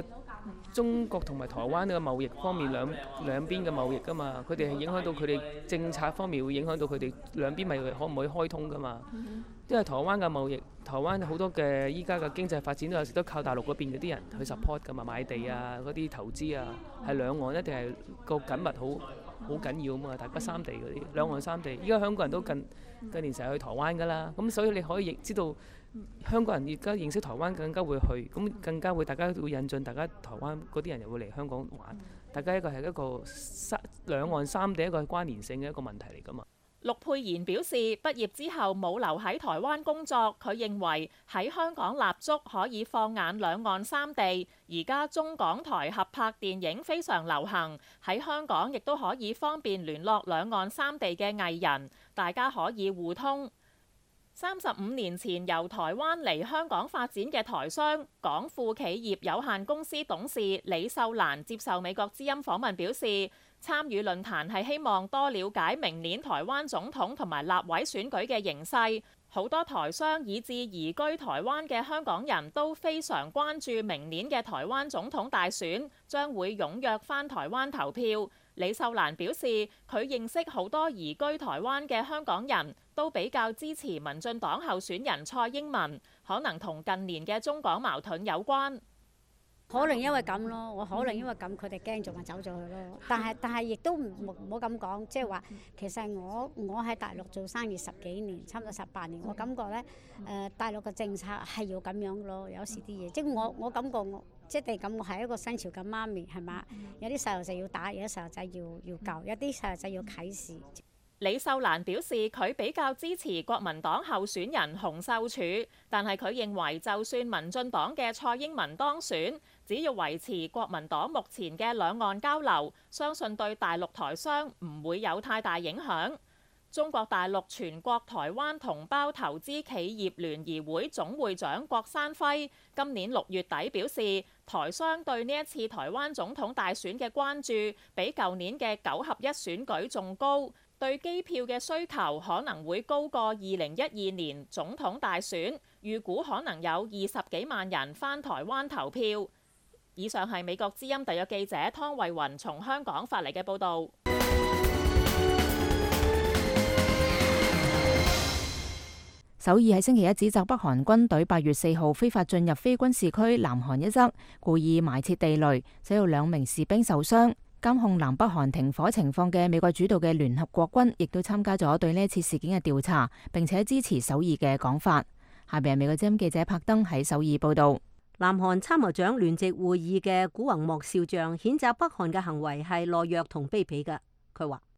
中國同埋台灣嘅貿易方面兩邊嘅貿易㗎嘛，佢哋係影響到佢哋政策方面會影響到佢哋兩邊咪可唔可以開通㗎嘛？因為台灣嘅貿易，台灣好多嘅依家嘅經濟發展都有時都靠大陸嗰邊嗰啲人去 support 㗎嘛，買地啊嗰啲投資啊，係兩岸一定係個緊密好緊要啊嘛，大北三地嗰啲兩岸三地，依家香港人都近年成日去台灣㗎啦，咁所以你可以知道。香港人而家認識台灣更加會去，咁更加會大家會引進，大家台灣嗰啲人又會嚟香港玩，大家一個係一個兩岸三地一個關聯性嘅一個問題嚟㗎嘛。 陸沛賢表示，畢業之後冇留喺台灣工作，佢認為喺香港立足可以放眼兩岸三地。而家中港台合拍電影非常流行，喺香港亦都可以方便聯絡兩岸三地嘅藝人，大家可以互通。35年前由台灣嚟香港發展嘅台商港富企業有限公司董事李秀蘭接受美國之音訪問表示，參與論壇係希望多了解明年台灣總統同埋立委選舉嘅形勢。好多台商以至移居台灣嘅香港人都非常關注明年嘅台灣總統大選，將會踴躍返台灣投票。李秀蘭表示，佢認識好多移居台灣嘅香港人都比較支持民進黨候選人蔡英文，可能同近年嘅中港矛盾有關。 可能因為咁咯，我可能因為咁，佢哋驚，仲係走咗去咯。但係亦都唔好咁講，即係話其實我喺大陸做生意10幾年，差唔多18年，我感覺咧大陸嘅政策係要咁樣咯。有時啲嘢，即係我感覺即係咁，我係一個新潮嘅媽咪，係嘛？有啲細路仔要打，有啲細路仔要教，有啲細路仔要啟示。 李秀蘭表示，佢比較支持國民黨候選人洪秀柱，但係佢認為就算民進黨嘅蔡英文當選，只要維持國民黨目前嘅兩岸交流，相信對大陸台商唔會有太大影響。中國大陸全國台灣同胞投資企業聯誼會總會長郭山輝今年6月底表示，台商對呢一次台灣總統大選嘅關注比舊年嘅9合1選舉仲高。對機票嘅需求可能會高過2012年總統大選，預估可能有20幾萬人返台灣投票。以上係美國之音特約記者湯慧雲從香港發嚟嘅報導。 首爾喺星期一指責北韓軍隊8月4號非法進入非軍事區南韓一側，故意埋設地雷，使到2名士兵受傷。監控南北韓停火情況嘅美國主導嘅聯合國軍亦都參加咗對呢次事件嘅調查，並且支持首爾嘅講法。下邊係美國之音記者柏登喺首爾報道。南韓參謀長聯席會議嘅古宏莫少將譴責北韓嘅行為係懦弱同卑鄙嘅。佢話：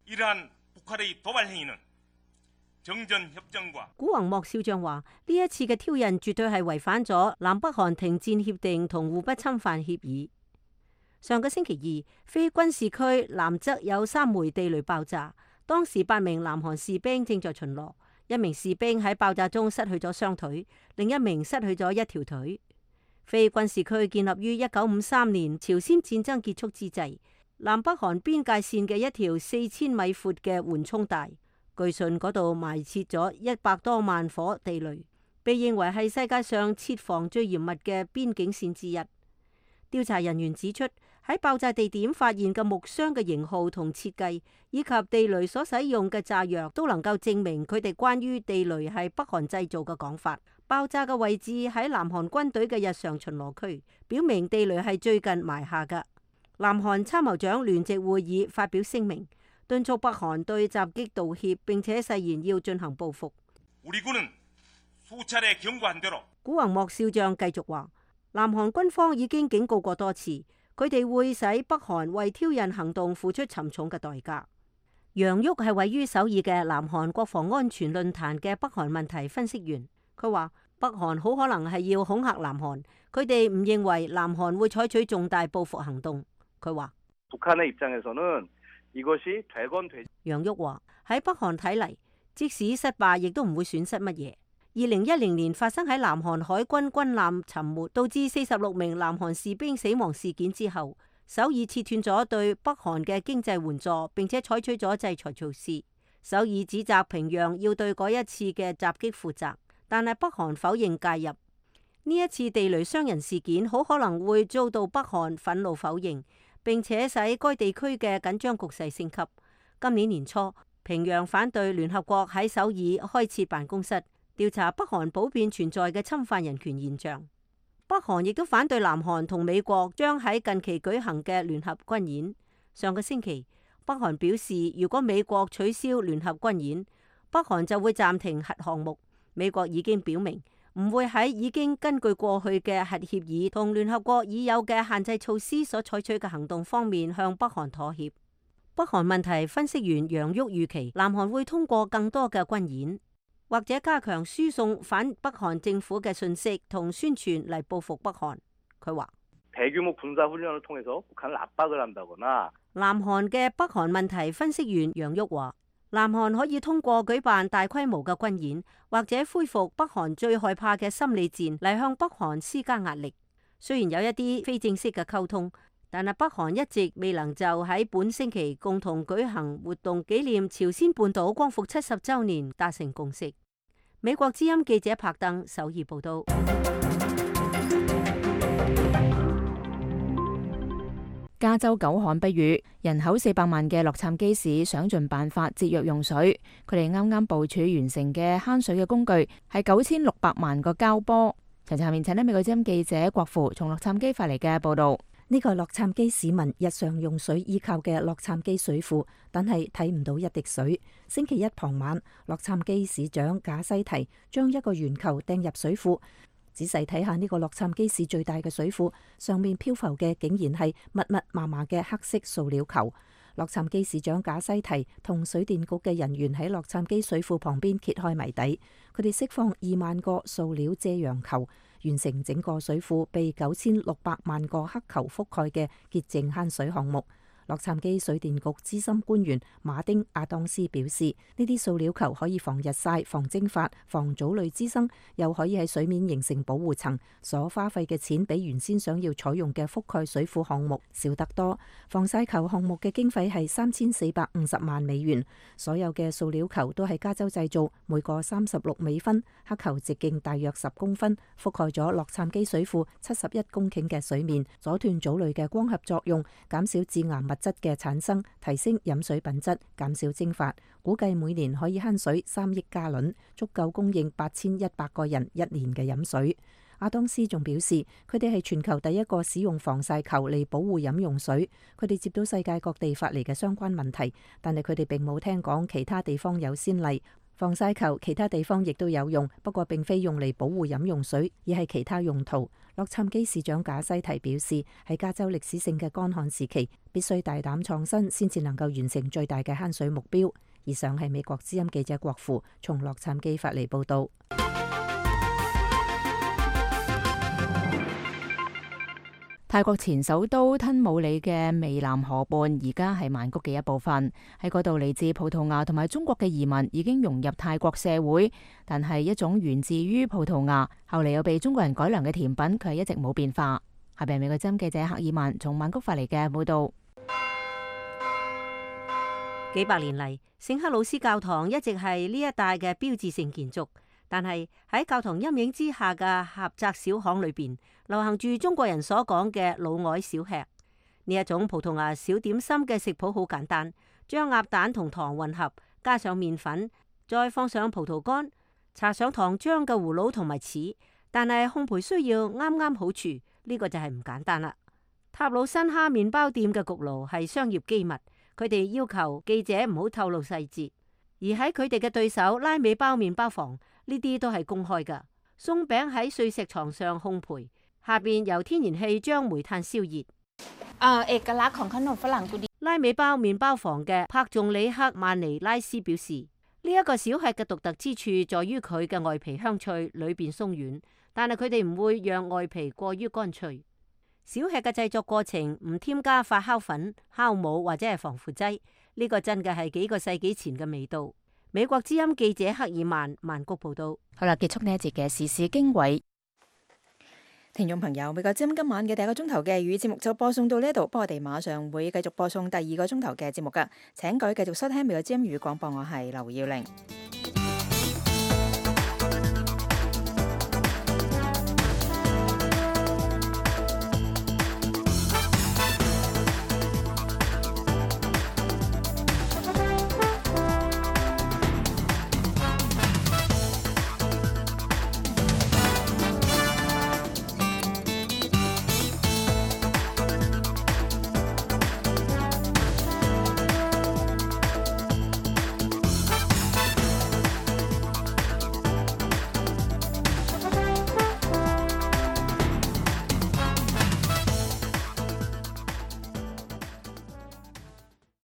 古宏莫少將話呢一次嘅挑釁絕對係違反咗南北韓停戰協定同互不侵犯協議。上個星期2，非軍事區南側有3枚地雷爆炸，當時8名南韓士兵正在巡邏，1名士兵喺爆炸中失去咗雙腿，另1名失去咗1條腿。非軍事區建立於1953年朝鮮戰爭結束之際，南北韓邊界線嘅一條4000米闊嘅緩衝帶，據信嗰度埋設咗100多萬顆地雷，被認為係世界上設防最嚴密嘅邊境線之一。調查人員指出，喺爆炸地點發現嘅木箱嘅型號同設計，以及地雷所使用嘅炸藥，都能夠證明佢哋關於地雷係北韓製造嘅講法。爆炸嘅位置喺南韓軍隊嘅日常巡邏區，表明地雷係最近埋下嘅。南韓參謀長聯席會議發表聲明，敦促北韓對襲擊道歉，並且誓言要進行報復。古宏莫少將繼續話，南韓軍方已經警告過多次，佢哋會使北韓為挑釁行動付出沉重嘅代價。楊旭係位於首爾嘅南韓國防安全論壇嘅北韓問題分析員，佢話北韓好可能係要恐嚇南韓，佢哋唔認為南韓會採取重大報復行動。佢話楊旭話喺北韓睇嚟，即使失敗亦都唔會損失乜嘢。2010年發生喺南韓海軍軍艦沉沒，導致46名南韓士兵死亡事件之後，首爾切斷咗對北韓嘅經濟援助，並且採取咗制裁措施。首爾指責平壤要對嗰一次嘅襲擊負責，但係北韓否認介入。 呢一次地雷傷人事件好可能會遭到北韓憤怒否認，並且使該地區嘅緊張局勢升級。今年年初，平壤反對聯合國喺首爾開設辦公室，調查北韓普遍存在嘅侵犯人權現象。北韓亦都反對南韓同美國將喺近期舉行嘅聯合軍演。上個星期，北韓表示，如果美國取消聯合軍演，北韓就會暫停核項目。美國已經表明唔會喺已經根據過去嘅核協議同聯合國已有嘅限制措施所採取嘅行動方面向北韓妥協。北韓問題分析員楊旭預期，南韓會通過更多嘅軍演，或者加強輸送反北韓政府嘅訊息同宣傳嚟報復北韓。佢話：南韓嘅北韓問題分析員楊旭話，南韓可以通過舉辦大規模嘅軍演，或者恢復北韓最害怕嘅心理戰嚟向北韓施加壓力。雖然有一啲非正式嘅溝通，但係北韓一直未能就喺本星期共同舉行活動紀念朝鮮半島光復70週年達成共識。美國之音記者柏登首爾報道。 加州久旱不雨，人口400萬嘅洛杉磯市想盡辦法節約用水。佢哋啱啱部署完成嘅慳水嘅工具係9600萬個膠波。詳情下面請呢美國之音記者郭芙從洛杉磯發嚟嘅報道。 呢個洛杉磯市民日常用水依靠嘅洛杉磯水庫，但係睇唔到一滴水。星期一傍晚，洛杉磯市長賈西提將一個圓球掟入水庫。仔細睇下呢個洛杉磯市最大嘅水庫，上面漂浮嘅竟然係密密麻麻嘅黑色塑料球。洛杉磯市長賈西提同水電局嘅人員喺洛杉磯水庫旁邊揭開謎底，佢哋釋放2萬個塑料遮陽球，完成整個水庫被9600萬個黑球覆蓋嘅潔淨慳水項目。洛杉磯水電局資深官員馬丁亞當斯表示，呢啲塑料球可以防日曬、防蒸發、防藻類滋生，又可以喺水面形成保護層，所花費嘅錢比原先想要採用嘅覆蓋水庫項目少得多。防曬球項目嘅經費係3450萬美元，所有嘅塑料球都係加州製造，每個36美分，黑球直徑大約10公分，覆蓋咗洛杉磯水庫71公頃嘅水面，阻斷藻類嘅光合作用，減少致癌物質嘅產生，提升飲水品質，減少蒸發。估計每年可以慳水3億加侖，足夠供應8100個人1年嘅飲水。阿當斯仲表示，佢哋係全球第一個使用防曬球嚟保護飲用水。佢哋接到世界各地發嚟嘅相關問題，但係佢哋並冇聽講其他地方有先例。防曬球其他地方亦都有用，不過並非用嚟保護飲用水，而係其他用途。洛杉磯市長賈西提表示，喺加州歷史性嘅乾旱時期，必須大膽創新，先至能夠完成最大嘅慳水目標。以上係美國之音記者郭芙從洛杉磯發嚟報道。 泰國前首都吞武里嘅湄南河畔而家係曼谷嘅一部分，喺嗰度嚟自葡萄牙同埋中國嘅移民已經融入泰國社會，但係一種源自於葡萄牙後嚟又被中國人改良嘅甜品，佢係一直冇變化。下邊係美國之音記者赫爾曼從曼谷發嚟嘅報道。 幾百年嚟，聖克魯斯教堂一直係呢一帶嘅標誌性建築。但係喺教堂陰影之下嘅狹窄小巷裏邊，流行住中國人所講嘅老外小吃。呢一種葡萄牙小點心嘅食譜好簡單，將鴨蛋同糖混合，加上麵粉，再放上葡萄乾，搽上糖漿嘅葫蘆同埋柿。但係烘焙需要啱啱好廚，呢個就係唔簡單啦。塔魯辛哈麵包店嘅焗爐係商業機密，佢哋要求記者唔好透露細節。而喺佢哋嘅對手拉美包麵包房，呢啲都係公開㗎。鬆餅喺碎石床上烘焙，下邊由天然氣將煤炭燒熱。拉美包麵包房嘅帕仲里克曼尼拉斯表示，呢一個小吃嘅獨特之處在於佢嘅外皮香脆，裏邊鬆軟，但係佢哋唔會讓外皮過於乾脆。小吃嘅製作過程唔添加發酵粉、酵母或者係防腐劑。呢個真嘅係幾個世紀前嘅味道。美國之音記者赫爾曼曼谷報道。 好啦，結束呢一節嘅時事經緯。聽眾朋友，美國之音今晚嘅第一個鐘頭嘅粵語節目就播送到呢度，不過我哋馬上會繼續播送第二個鐘頭嘅節目噶，請各位繼續收聽美國之音粵語廣播，我係劉耀玲。